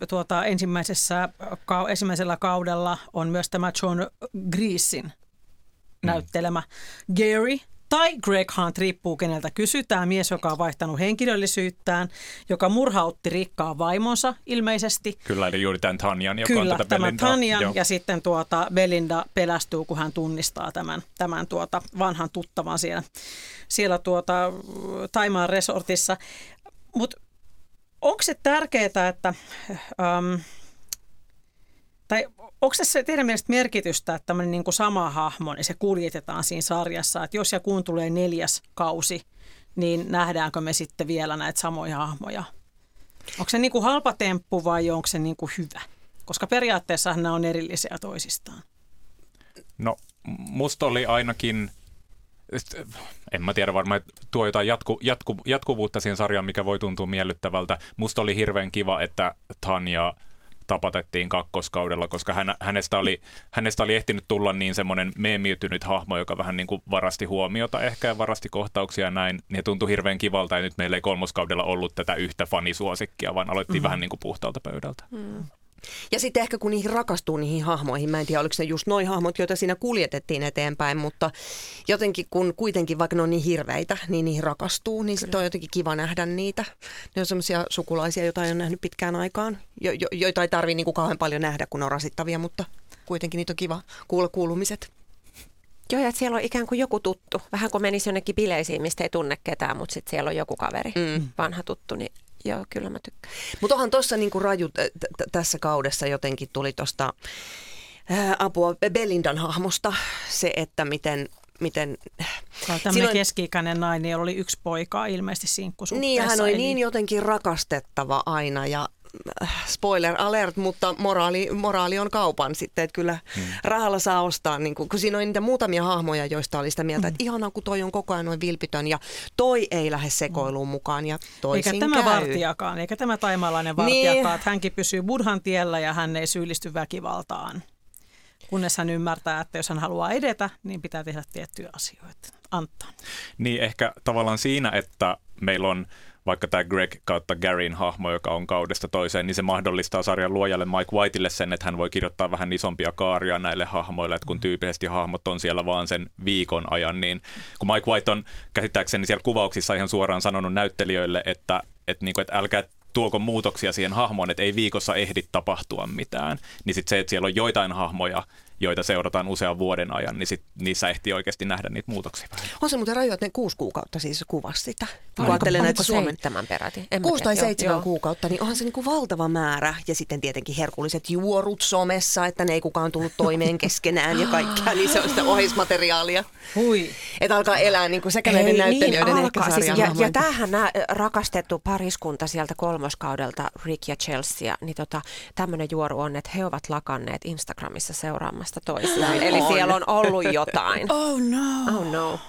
ensimmäisellä kaudella on myös tämä John Greasin näyttelemä Gary tai Greg Hunt, riippuu keneltä kysytään. Mies, joka on vaihtanut henkilöllisyyttään, joka murhautti rikkaan vaimonsa ilmeisesti. Kyllä, eli juuri tämän Tanyan, joka Kyllä, on tätä tämä Belindaa. Tanyan, ja sitten Belinda pelästyy, kun hän tunnistaa tämän vanhan tuttavan siellä Taimaan resortissa. Mutta onko se tärkeää, että tai onko tässä teidän mielestä merkitystä, että tämmöinen niin kuin sama hahmo, niin se kuljetetaan siinä sarjassa, että jos ja kun tulee 4. kausi, niin nähdäänkö me sitten vielä näitä samoja hahmoja? Onko se niin kuin halpa temppu vai onko se niin kuin hyvä? Koska periaatteessa nämä on erillisiä toisistaan. No, musta oli ainakin, en mä tiedä varmaan, että tuo jotain jatkuvuutta siihen sarjaan, mikä voi tuntua miellyttävältä. Musta oli hirveän kiva, että Tanya tapatettiin kakkoskaudella, koska hänestä oli ehtinyt tulla niin semmoinen meemiytynyt hahmo, joka vähän niin kuin varasti huomiota ehkä ja varasti kohtauksia ja näin. Niin tuntui hirveän kivalta ja nyt meillä ei kolmoskaudella ollut tätä yhtä fanisuosikkia, vaan aloittiin vähän niin kuin puhtaalta pöydältä. Ja sitten ehkä kun niihin rakastuu niihin hahmoihin, mä en tiedä oliko ne just noi hahmot, joita siinä kuljetettiin eteenpäin, mutta jotenkin kun kuitenkin vaikka ne on niin hirveitä, niin niihin rakastuu, niin sitten on jotenkin kiva nähdä niitä. Ne on semmoisia sukulaisia, joita ei ole nähnyt pitkään aikaan, joita ei tarvitse niin kuin kauhean paljon nähdä, kun ne on rasittavia, mutta kuitenkin niitä on kiva kuulla kuulumiset. Joo, ja siellä on ikään kuin joku tuttu. Vähän kuin menisi jonnekin bileisiin, mistä ei tunne ketään, mutta sitten siellä on joku kaveri, vanha tuttu, niin joo, kyllä mä tykkään. Mutta onhan tuossa niinku raju tässä kaudessa jotenkin tuli tuosta apua Belindan hahmosta se, että miten Tämmöinen keski-ikäinen nainen, jolla oli 1 poika ilmeisesti sinkkusuhteessa. Niin, hän oli niin jotenkin rakastettava aina ja spoiler alert, mutta moraali on kaupan sitten, että kyllä rahalla saa ostaa, niin kun siinä on niitä muutamia hahmoja, joista oli sitä mieltä, että ihanaa kun toi on koko ajan noin vilpitön ja toi ei lähde sekoiluun mukaan ja toisin eikä tämä vartijakaan, eikä tämä taimaalainen vartijakaan, että hänkin pysyy buddhan tiellä ja hän ei syyllisty väkivaltaan. Kunnes hän ymmärtää, että jos hän haluaa edetä, niin pitää tehdä tiettyjä asioita. Antta. Niin ehkä tavallaan siinä, että meillä on vaikka tämä Greg kautta Garyn hahmo, joka on kaudesta toiseen, niin se mahdollistaa sarjan luojalle Mike Whiteille sen, että hän voi kirjoittaa vähän isompia kaaria näille hahmoille, että kun tyypillisesti hahmot on siellä vaan sen viikon ajan, niin kun Mike White on käsittääkseni siellä kuvauksissa ihan suoraan sanonut näyttelijöille, että älkää tuoko muutoksia siihen hahmoon, että ei viikossa ehdi tapahtua mitään, niin sitten se, että siellä on joitain hahmoja, joita seurataan usean vuoden ajan, niin niissä ehtii oikeasti nähdä niitä muutoksia. On se muuten raju, että ne 6 kuukautta siis kuvasi sitä. Oliko 7 peräti? 6 tai 7 kuukautta, niin onhan se niin kuin valtava määrä. Ja sitten tietenkin herkulliset juorut somessa, että ne ei kukaan tullut toimeen keskenään ja kaikkea, niin se on sitä oheismateriaalia. Hui. Että alkaa elää niin kuin sekä näiden näyttelijöiden ehkä sarjan siis, ja tämähän nämä rakastettu pariskunta sieltä 3. kaudelta, Rick ja Chelsea, niin tämmöinen juoru on, että he ovat lakanneet Instagramissa seuraamasta toisiaan. Eli siellä on ollut jotain. Oh no. Oh no.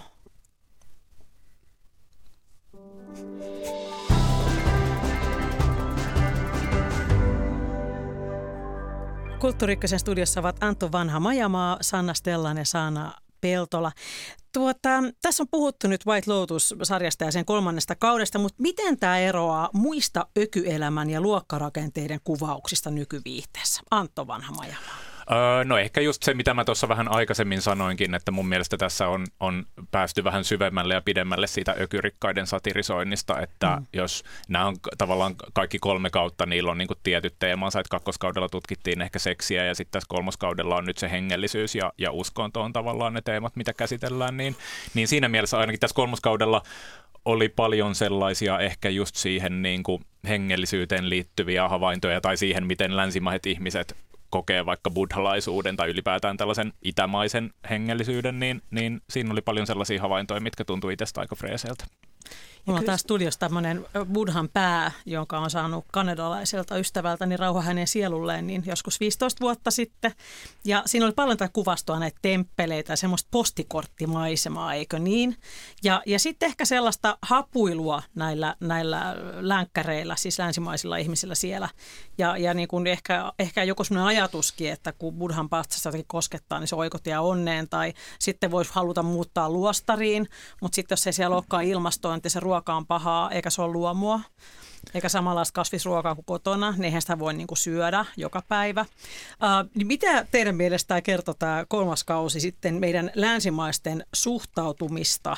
Kulttuuri Ykkösen studiossa ovat Antto Vanha-Majamaa, Sanna Stellan ja Saana Peltola. Tässä on puhuttu nyt White Lotus-sarjasta ja sen 3. kaudesta, mutta miten tämä eroaa muista ökyelämän ja luokkarakenteiden kuvauksista nykyviihteessä? Antto Vanha-Majamaa. No ehkä just se, mitä mä tuossa vähän aikaisemmin sanoinkin, että mun mielestä tässä on päästy vähän syvemmälle ja pidemmälle siitä ökyrikkaiden satirisoinnista, että jos nämä on tavallaan kaikki 3 kautta, niillä on niin kuin tietyt teemansa, että 2. kaudella tutkittiin ehkä seksiä ja sitten tässä 3. kaudella on nyt se hengellisyys ja uskonto on tavallaan ne teemat, mitä käsitellään, niin siinä mielessä ainakin tässä 3. kaudella oli paljon sellaisia ehkä just siihen niin kuin hengellisyyteen liittyviä havaintoja tai siihen, miten länsimaiset ihmiset kokee vaikka buddhalaisuuden tai ylipäätään tällaisen itämaisen hengellisyyden, niin siinä oli paljon sellaisia havaintoja, mitkä tuntui itsestä aika freeseiltä. Mulla on taas studiossa tämmöinen buddhan pää, jonka on saanut kanadalaiselta ystävältäni Rauha hänen sielulleen niin joskus 15 vuotta sitten. Ja siinä oli paljon tätä kuvastoa, näitä temppeleitä ja semmoista postikorttimaisemaa, eikö niin? Ja sitten ehkä sellaista hapuilua näillä länkkäreillä, siis länsimaisilla ihmisillä siellä. Ja niin kuin ehkä joku semmoinen ajatuskin, että kun buddhan patsasta jotenkin koskettaa, niin se oikotie onneen. Tai sitten voisi haluta muuttaa luostariin, mutta sitten jos ei siellä olekaan ilmastointi, se ruoka on pahaa, eikä se ole luomua, eikä samanlaista kasvisruokaa kuin kotona, niin eihän sitä voi niin kuin syödä joka päivä. Niin mitä teidän mielestä kertoo tämä 3. kausi sitten meidän länsimaisten suhtautumista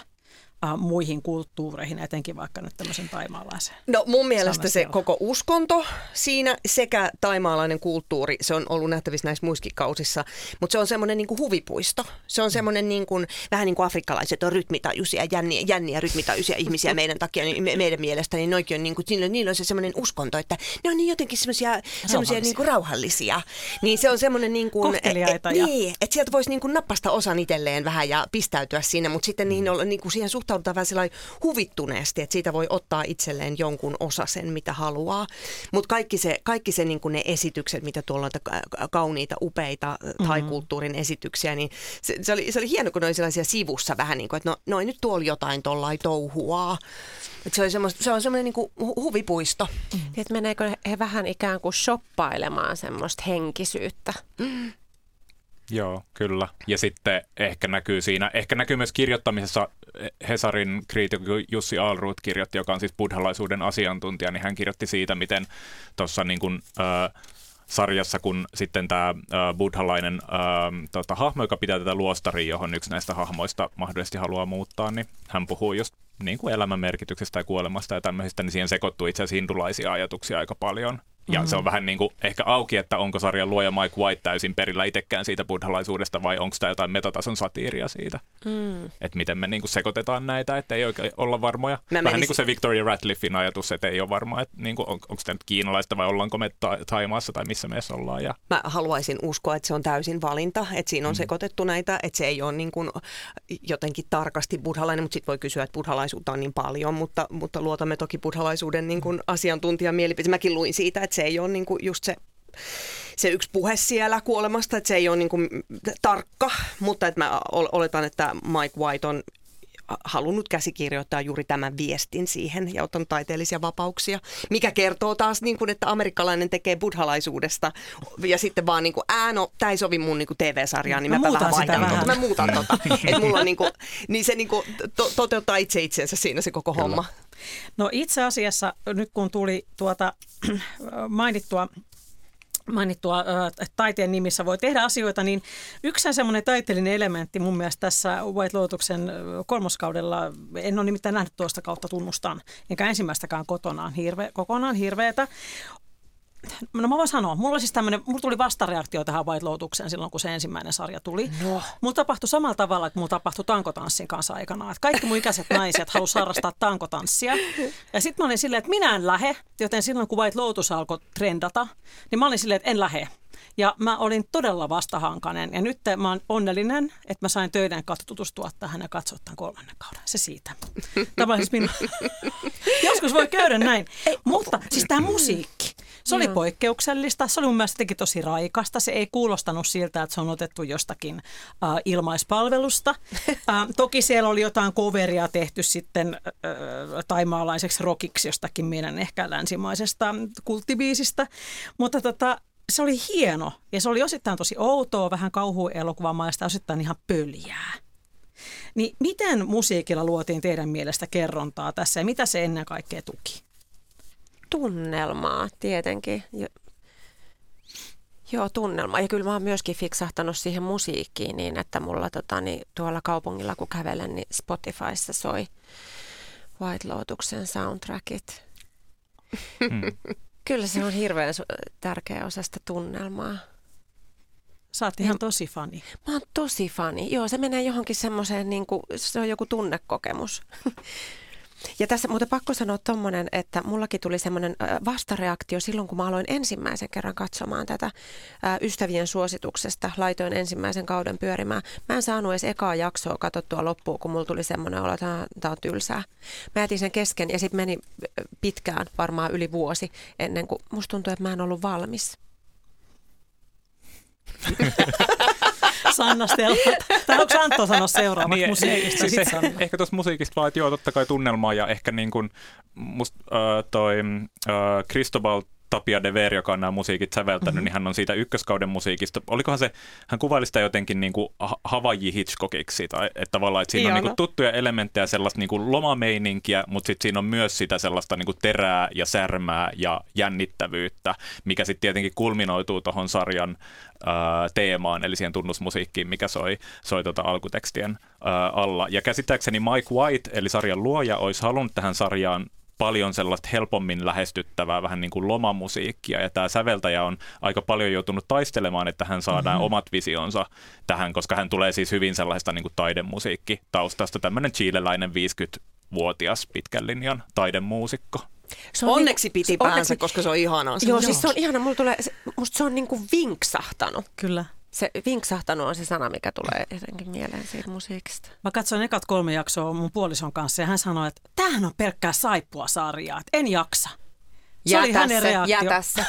muihin kulttuureihin, etenkin vaikka nyt tämmöisen taimaalaisen? No mun mielestä se koko uskonto siinä sekä taimaalainen kulttuuri, se on ollut nähtävissä näissä muissakin kausissa, mutta se on semmoinen niin kuin huvipuisto. Se on semmoinen niin kuin, vähän niin kuin afrikkalaiset on rytmitajuisia, jänniä rytmitajuisia ihmisiä meidän takia, niin meidän mielestä, niin noikin on niin kuin, niillä on se semmoinen uskonto, että ne on niin jotenkin semmoisia niin kuin rauhallisia. Niin se on semmoinen niin kuin, niin, että sieltä voisi niin kuin nappasta osan itselleen vähän ja pistäytyä siinä, mutta sitten niihin on niin kuin siihen suhtaudutaan vähän sellainen huvittuneesti, että siitä voi ottaa itselleen jonkun osasen, mitä haluaa. Mutta kaikki se niin kuin ne esitykset, mitä tuolla on kauniita, upeita thai-kulttuurin esityksiä, niin se oli hieno, kun ne oli sellaisia sivussa vähän niin kuin, että no ei nyt tuolla jotain tollain touhuaa. Että se on semmoinen niin kuin huvipuisto. Että meneekö he vähän ikään kuin shoppailemaan semmoista henkisyyttä? Joo, kyllä. Ja sitten ehkä näkyy myös kirjoittamisessa, Hesarin kriitikko Jussi Ahlroth kirjoitti, joka on siis buddhalaisuuden asiantuntija, niin hän kirjoitti siitä, miten tuossa niin kuin sarjassa, kun sitten tämä buddhalainen hahmo, joka pitää tätä luostaria, johon yksi näistä hahmoista mahdollisesti haluaa muuttaa, niin hän puhuu just niin kuin elämän merkityksestä ja kuolemasta ja tämmöisistä, niin siihen sekoittuu itse asiassa hindulaisia ajatuksia aika paljon. Ja se on vähän niin kuin ehkä auki, että onko sarjan luoja Mike White täysin perillä itsekään siitä buddhalaisuudesta vai onko tämä jotain metatason satiiria siitä. Että miten me niin kuin sekoitetaan näitä, että ei oikein olla varmoja. Vähän niin kuin se Victoria Radcliffein ajatus, että ei ole varma, että niin kuin, onko tämä nyt kiinalaista vai ollaanko me Thaimaassa tai missä me ollaan. Ja mä haluaisin uskoa, että se on täysin valinta, että siinä on sekoitettu näitä, että se ei ole niin kuin jotenkin tarkasti buddhalainen, mutta sitten voi kysyä, että buddhalaisuutta on niin paljon, mutta luotamme toki buddhalaisuuden niin kuin asiantuntijan mielipiteeseen. Mäkin luin siitä, että se ei ole niin kuin just se yksi puhe siellä kuolemasta, että se ei ole niin kuin tarkka, mutta että mä oletan, että Mike White on halunnut käsikirjoittaa juuri tämän viestin siihen ja ottanut taiteellisia vapauksia, mikä kertoo taas, niin kuin, että amerikkalainen tekee buddhalaisuudesta ja sitten vaan niin kuin, no tämä ei sovi mun niin kuin TV-sarjaan, niin mä vähän vaihdan mä muutan että mulla on niin se niin kuin, toteuttaa itsensä siinä se koko homma. No itse asiassa nyt kun tuli mainittua, että taiteen nimissä voi tehdä asioita, niin yksi semmoinen taiteellinen elementti mun mielestä tässä White Lotuksen 3. kaudella, en ole nimittäin nähnyt toista kautta, tunnustan, enkä ensimmäistäkään kokonaan hirveätä, No mä voin sanoa, mulla tuli vastareaktio tähän White Lotukseen silloin, kun se ensimmäinen sarja tuli. No. Mulla tapahtui samalla tavalla, että mulla tapahtui tankotanssin kanssa aikanaan. Että kaikki mun ikäiset naiset halusivat harrastaa tankotanssia. Ja sitten mä olin silleen, että minä en lähe, joten silloin kun White Lotus alkoi trendata, niin mä olin silleen, että en lähe. Ja mä olin todella vastahankainen ja nyt mä oon onnellinen, että mä sain töiden kautta tutustua tähän ja katsoa tämän 3. kauden. Se siitä. Tämä siis joskus voi käydä näin. Mutta siis tämä musiikki, se oli poikkeuksellista. Se oli mun mielestä jotenkin tosi raikasta. Se ei kuulostanut siltä, että se on otettu jostakin ilmaispalvelusta. Toki siellä oli jotain coveria tehty sitten taimaalaiseksi rockiksi jostakin meidän ehkä länsimaisesta kulttibiisistä. Mutta se oli hieno ja se oli osittain tosi outoa, vähän kauhuelokuvamaista, osittain ihan pöljää. Niin miten musiikilla luotiin teidän mielestä kerrontaa tässä ja mitä se ennen kaikkea tuki? Tunnelmaa tietenkin. Joo, tunnelmaa. Ja kyllä mä oon myöskin fiksahtanut siihen musiikkiin niin, että mulla tuolla kaupungilla kun kävelen, niin Spotifyssa soi White Lotuksen soundtrackit. Kyllä se on hirveän tärkeä osa sitä tunnelmaa. Sä oot ihan tosi fani. Mä oon tosi fani. Joo, se menee johonkin semmoiseen, niin kuin, se on joku tunnekokemus. Ja tässä muuten pakko sanoa tommonen, että mullakin tuli semmoinen vastareaktio silloin, kun mä aloin ensimmäisen kerran katsomaan tätä ystävien suosituksesta. Laitoin ensimmäisen kauden pyörimään. Mä en saanut edes ekaa jaksoa katsottua loppuun, kun mulla tuli semmoinen olo, että tää on tylsää. Mä jätin sen kesken ja sitten meni pitkään, varmaan yli vuosi, ennen kuin musta tuntui, että mä en ollut valmis. Sanna Stella. Tai onko Antto sanoa seuraavaksi musiikista? Ehkä tuossa musiikista vaan, että joo, totta kai tunnelmaa ja ehkä niin kuin musta Cristobal Tapia de Ver, joka on nämä musiikit säveltänyt, niin hän on siitä ykköskauden musiikista. Olikohan se, hän kuvaili sitä jotenkin niin kuin Hawaii Hitchcockiksi, tai että tavallaan, että siinä on niin kuin tuttuja elementtejä, sellaista niin kuin lomameininkiä, mutta sitten siinä on myös sitä sellaista niin kuin terää ja särmää ja jännittävyyttä, mikä sitten tietenkin kulminoituu tuohon sarjan teemaan, eli siihen tunnusmusiikkiin, mikä soi alkutekstien alla. Ja käsittääkseni Mike White, eli sarjan luoja, olisi halunnut tähän sarjaan paljon sellaista helpommin lähestyttävää vähän niin kuin lomamusiikkia, ja tämä säveltäjä on aika paljon joutunut taistelemaan, että hän saadaan omat visionsa tähän, koska hän tulee siis hyvin sellaista niin kuin taidemusiikkitaustasta, tämmöinen chileläinen 50-vuotias pitkän linjan taidemuusikko. Onneksi piti päänsä, koska se on ihanaa. Joo, siis se on ihanaa. Musta se on niin kuin vinksahtanut. Kyllä. Se vinksahtanut on se sana, mikä tulee jotenkin mieleen siitä musiikista. Mä katsoin ekat 3 jaksoa mun puolison kanssa ja hän sanoi, että tämähän on pelkkää saippua-sarjaa, että en jaksa. Se oli hänen reaktio. Jätä se.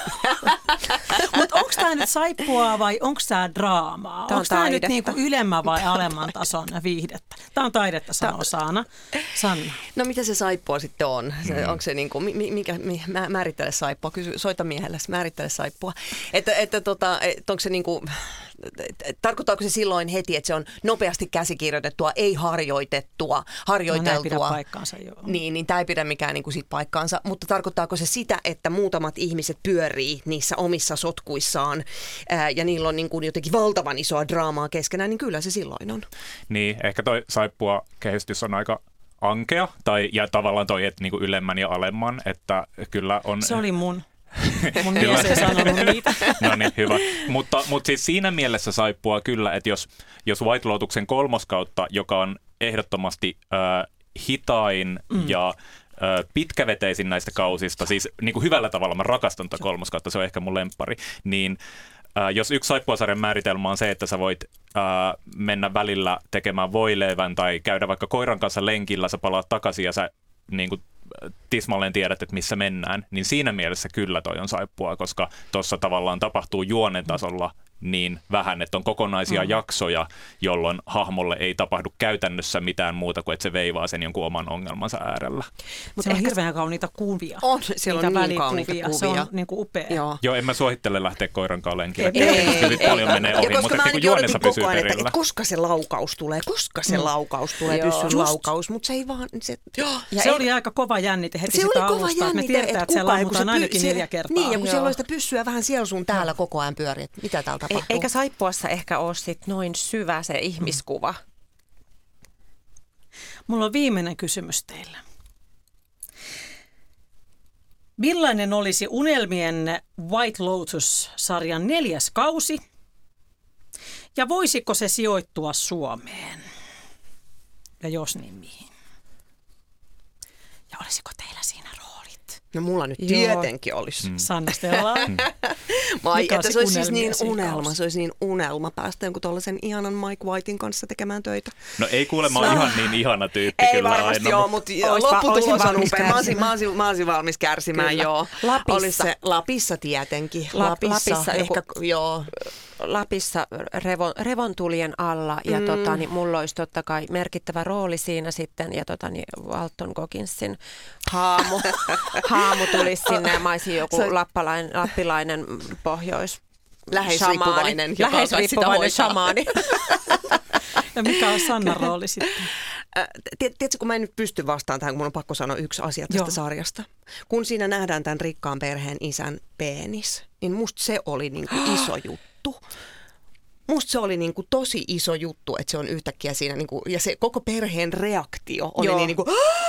Mutta onko tämä nyt saippua vai onko tämä draamaa? Onko tämä nyt niinku ylemmän vai alemman tason viihdettä? Tämä on taidetta, sanoo Sanna. No mitä se saippua sitten on? Onko se niinku, määrittele saippua? Soita miehelle, määrittele saippua. Että onko se niinku, tarkoittaako se silloin heti, että se on nopeasti käsikirjoitettua, ei harjoitettua, harjoiteltua? No, pidä paikkaansa, joo. Niin tämä ei pidä mikään niinku siitä paikkaansa, mutta tarkoittaako se sitä, että muutamat ihmiset pyörii niissä omissa sotkuissaan ja niillä on niinku jotenkin valtavan isoa draamaa keskenään, niin kyllä se silloin on. Niin, ehkä toi saippua kehitys on aika ankea, ja tavallaan toi, että niinku ylemmän ja alemman, että kyllä on... Se oli mun mies ei sanonut niitä. No niin, hyvä. Mutta siis siinä mielessä saippua kyllä, että jos White Lotuksen 3. kautta, joka on ehdottomasti hitain ja pitkäveteisin näistä kausista, siis niin kuin hyvällä tavalla, mä rakastan tätä 3. kautta, se on ehkä mun lemppari, niin jos yksi saippuasarjan määritelmä on se, että sä voit mennä välillä tekemään voileivän tai käydä vaikka koiran kanssa lenkillä, sä palaat takaisin ja sä niin kuin tismalleen tiedät, että missä mennään, niin siinä mielessä kyllä toi on saippua, koska tuossa tavallaan tapahtuu juonen tasolla niin vähän, että on kokonaisia jaksoja, jolloin hahmolle ei tapahdu käytännössä mitään muuta kuin, että se veivaa sen jonkun oman ongelmansa äärellä. Mutta se on hirveän kauniita kuvia. On, siellä on niin kauniita kuvia. Se on niin kuin upea. Joo, en mä suosittele lähteä koirankaan lenkille. Ei, paljon menee ohi, mutta niin juonessa pysyy perillä. Että koska se laukaus tulee, pyssyn laukaus, mutta se ei vaan... Se oli aika kova jännite heti sitä alusta, että me tiedetään, että siellä ammutaan ainakin 4 kertaa. Niin, ja kun siellä on sitä pyssyä vähän siellä sun täällä koko ajan pyörii, että mitä täällä tapahtuu. Eikä saippuassa ehkä ole sit noin syvä se ihmiskuva. Mulla on viimeinen kysymys teille. Millainen olisi Unelmien White Lotus-sarjan 4. kausi? Ja voisiko se sijoittua Suomeen? Ja jos niin, mihin? Ja olisiko teillä siinä roolit? No mulla nyt tietenkin olisi. Sanna Stella. Että se olisi siis niin unelma. Se olisi niin unelma päästä jonkun tuollaisen ihanan Mike Whitein kanssa tekemään töitä. No ei kuulemma ihan niin ihana tyyppi ei kyllä varmasti aina. joo, mutta lopputulos on upea. Mä olisin valmis kärsimään, kyllä. Joo. Lapissa. Lapissa tietenkin. Lapissa ehkä, joo. Lapissa revontulien alla ja niin mulla olisi totta kai merkittävä rooli siinä sitten ja Walton Gogginsin haamu tulisi sinne ja mä olisin joku lappilainen pohjois läheisriippuvainen shamaani. Ja mikä on Sannan rooli sitten? Tiedätkö, kun mä en nyt pysty vastaan tähän, kun mun on pakko sanoa yksi asia tästä sarjasta. Kun siinä nähdään tämän rikkaan perheen isän penis, niin musta se oli niinku iso juttu. Musta se oli niinku tosi iso juttu, että se on yhtäkkiä siinä, niinku, ja se koko perheen reaktio oli niin kuin,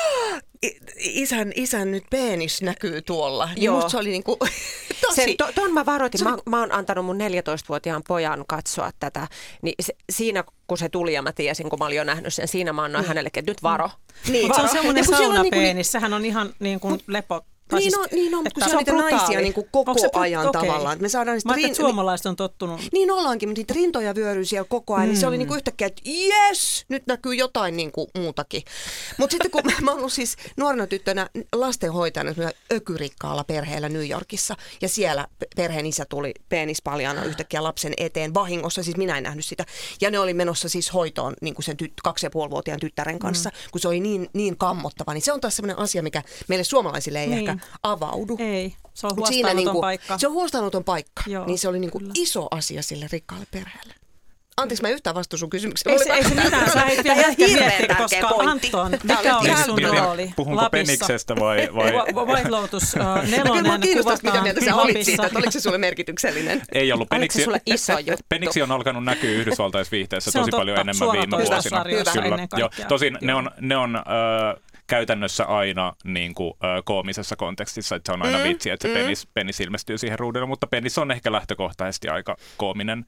isän nyt penis näkyy tuolla. Niin musta se oli niinku tosi... Tuon mä varoitin, mä oon antanut mun 14-vuotiaan pojan katsoa tätä, niin siinä kun se tuli ja mä tiesin, kun mä olin jo nähnyt sen, siinä mä annoin hänelle, että nyt varo. Niin, se on semmoinen saunapenis, sehän on ihan niin kuin lepo. Niin on, mutta kun se on niitä naisia niin kuin koko ajan tavallaan. Että me saadaan mä ajattelin, että suomalaiset on tottunut. Niin ollaankin, mutta niitä rintoja vyöryy siellä koko ajan. Niin se oli niin kuin yhtäkkiä, että jes, nyt näkyy jotain niin kuin muutakin. Mutta sitten kun mä oon ollut siis nuorena tyttönä lastenhoitajana ökyrikkaalla perheellä New Yorkissa. Ja siellä perheen isä tuli peenispaljaana yhtäkkiä lapsen eteen vahingossa. Siis minä en nähnyt sitä. Ja ne oli menossa siis hoitoon niin kuin sen 2,5-vuotiaan tyttären kanssa. Kun se oli niin kammottava. Niin se on taas sellainen asia, mikä meille suomalaisille ei ehkä avaudu. Ei, se on huostaanoton paikka. Se on huostaanoton paikka, joo, niin se oli niinku iso asia sille rikkaalle perheelle. Anteeksi, mä yhtään vastaan sun kysymykseen. Ei se mitään, sä et vielä miettiä, koska Anton, mikä oli sun rooli Puhunko Peniksestä vai? White Lotus 4 Kyllä kiinnostaa, mitä mieltä sä olit Lapissa. siitä, että oliko se sulle merkityksellinen? Ei ollut. Oliko se sulle iso juttu? Peniksi on alkanut näkyä Yhdysvaltaisviihteessä tosi paljon enemmän viime vuosina. Kyllä. Tosin ne on käytännössä aina niin kuin, koomisessa kontekstissa, että se on aina vitsi, että se penis ilmestyy siihen ruudulle, mutta penis on ehkä lähtökohtaisesti aika koominen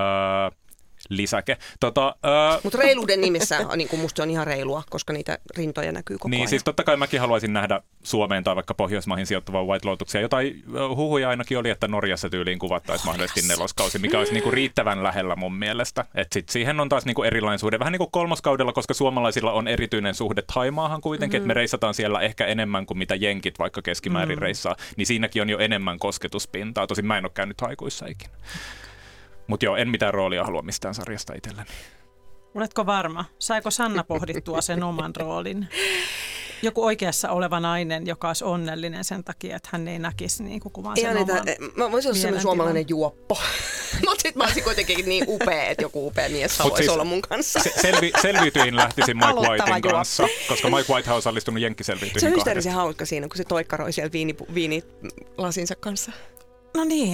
lisäke. Mutta reiluuden nimessä niin musta se on ihan reilua, koska niitä rintoja näkyy koko ajan. Siis totta kai mäkin haluaisin nähdä Suomeen tai vaikka Pohjoismaihin sijoittuvaa White Lotuksia. Jotain huhuja ainakin oli, että Norjassa tyyliin kuvattaisiin mahdollisesti 4. kausi, mikä olisi niinku riittävän lähellä mun mielestä. Et sit siihen on taas niinku erilainen suhde. Vähän niin kuin 3. kaudella, koska suomalaisilla on erityinen suhde Thaimaahan kuitenkin, että me reissataan siellä ehkä enemmän kuin mitä jenkit vaikka keskimäärin reissaa, niin siinäkin on jo enemmän kosketuspintaa. Tosin mä en ole käynyt haikuissa ikinä. Mutta joo, en mitään roolia halua mistään sarjasta itselleni. Oletko varma? Saiko Sanna pohdittua sen oman roolin? Joku oikeassa oleva nainen, joka olisi onnellinen sen takia, että hän ei näkisi niin kuin kuvan sen oman mä voisin olla sellainen suomalainen juoppo. Mutta sitten mä olisin kuitenkin niin upea, että joku upea mies haluaisi olla mun kanssa. Selviytyin lähtisin Mike Whitein kanssa, koska Mike White on osallistunut jenkkiselviytyihin. Se on hysteerisen hauska siinä, kun se toikkaroi siellä viinilasinsa kanssa. No niin.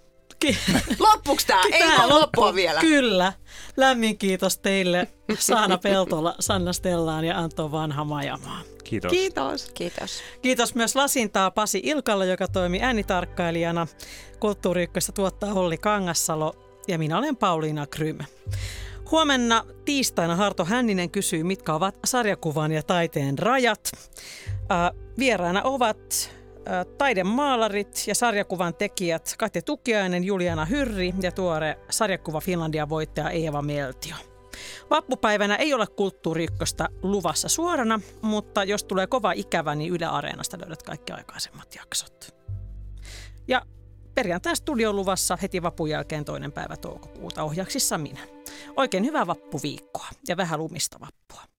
Loppuks tää? Ei voi loppua vielä. Kyllä. Lämmin kiitos teille Saana Peltola, Sanna Stellaan ja Anton Vanha-Majamaa. Kiitos. Kiitos. Kiitos myös lasintaa Pasi Ilkalla, joka toimi äänitarkkailijana. Kulttuuri Ykköstä tuottaa Olli Kangassalo ja minä olen Pauliina Krym. Huomenna tiistaina Harto Hänninen kysyy, mitkä ovat sarjakuvan ja taiteen rajat. Vieraana ovat taidemaalarit ja sarjakuvan tekijät Katja Tukiainen, Juliana Hyrri ja tuore sarjakuva Finlandia voittaja Eeva Meltio. Vappupäivänä ei ole Kulttuuri Ykköstä luvassa suorana, mutta jos tulee kova ikävä, niin Yle Areenasta löydät kaikki aikaisemmat jaksot. Ja perjantai studio luvassa heti vapun jälkeen 2. päivä toukokuuta ohjaksissa minä. Oikein hyvää vappuviikkoa ja vähän lumista vappua.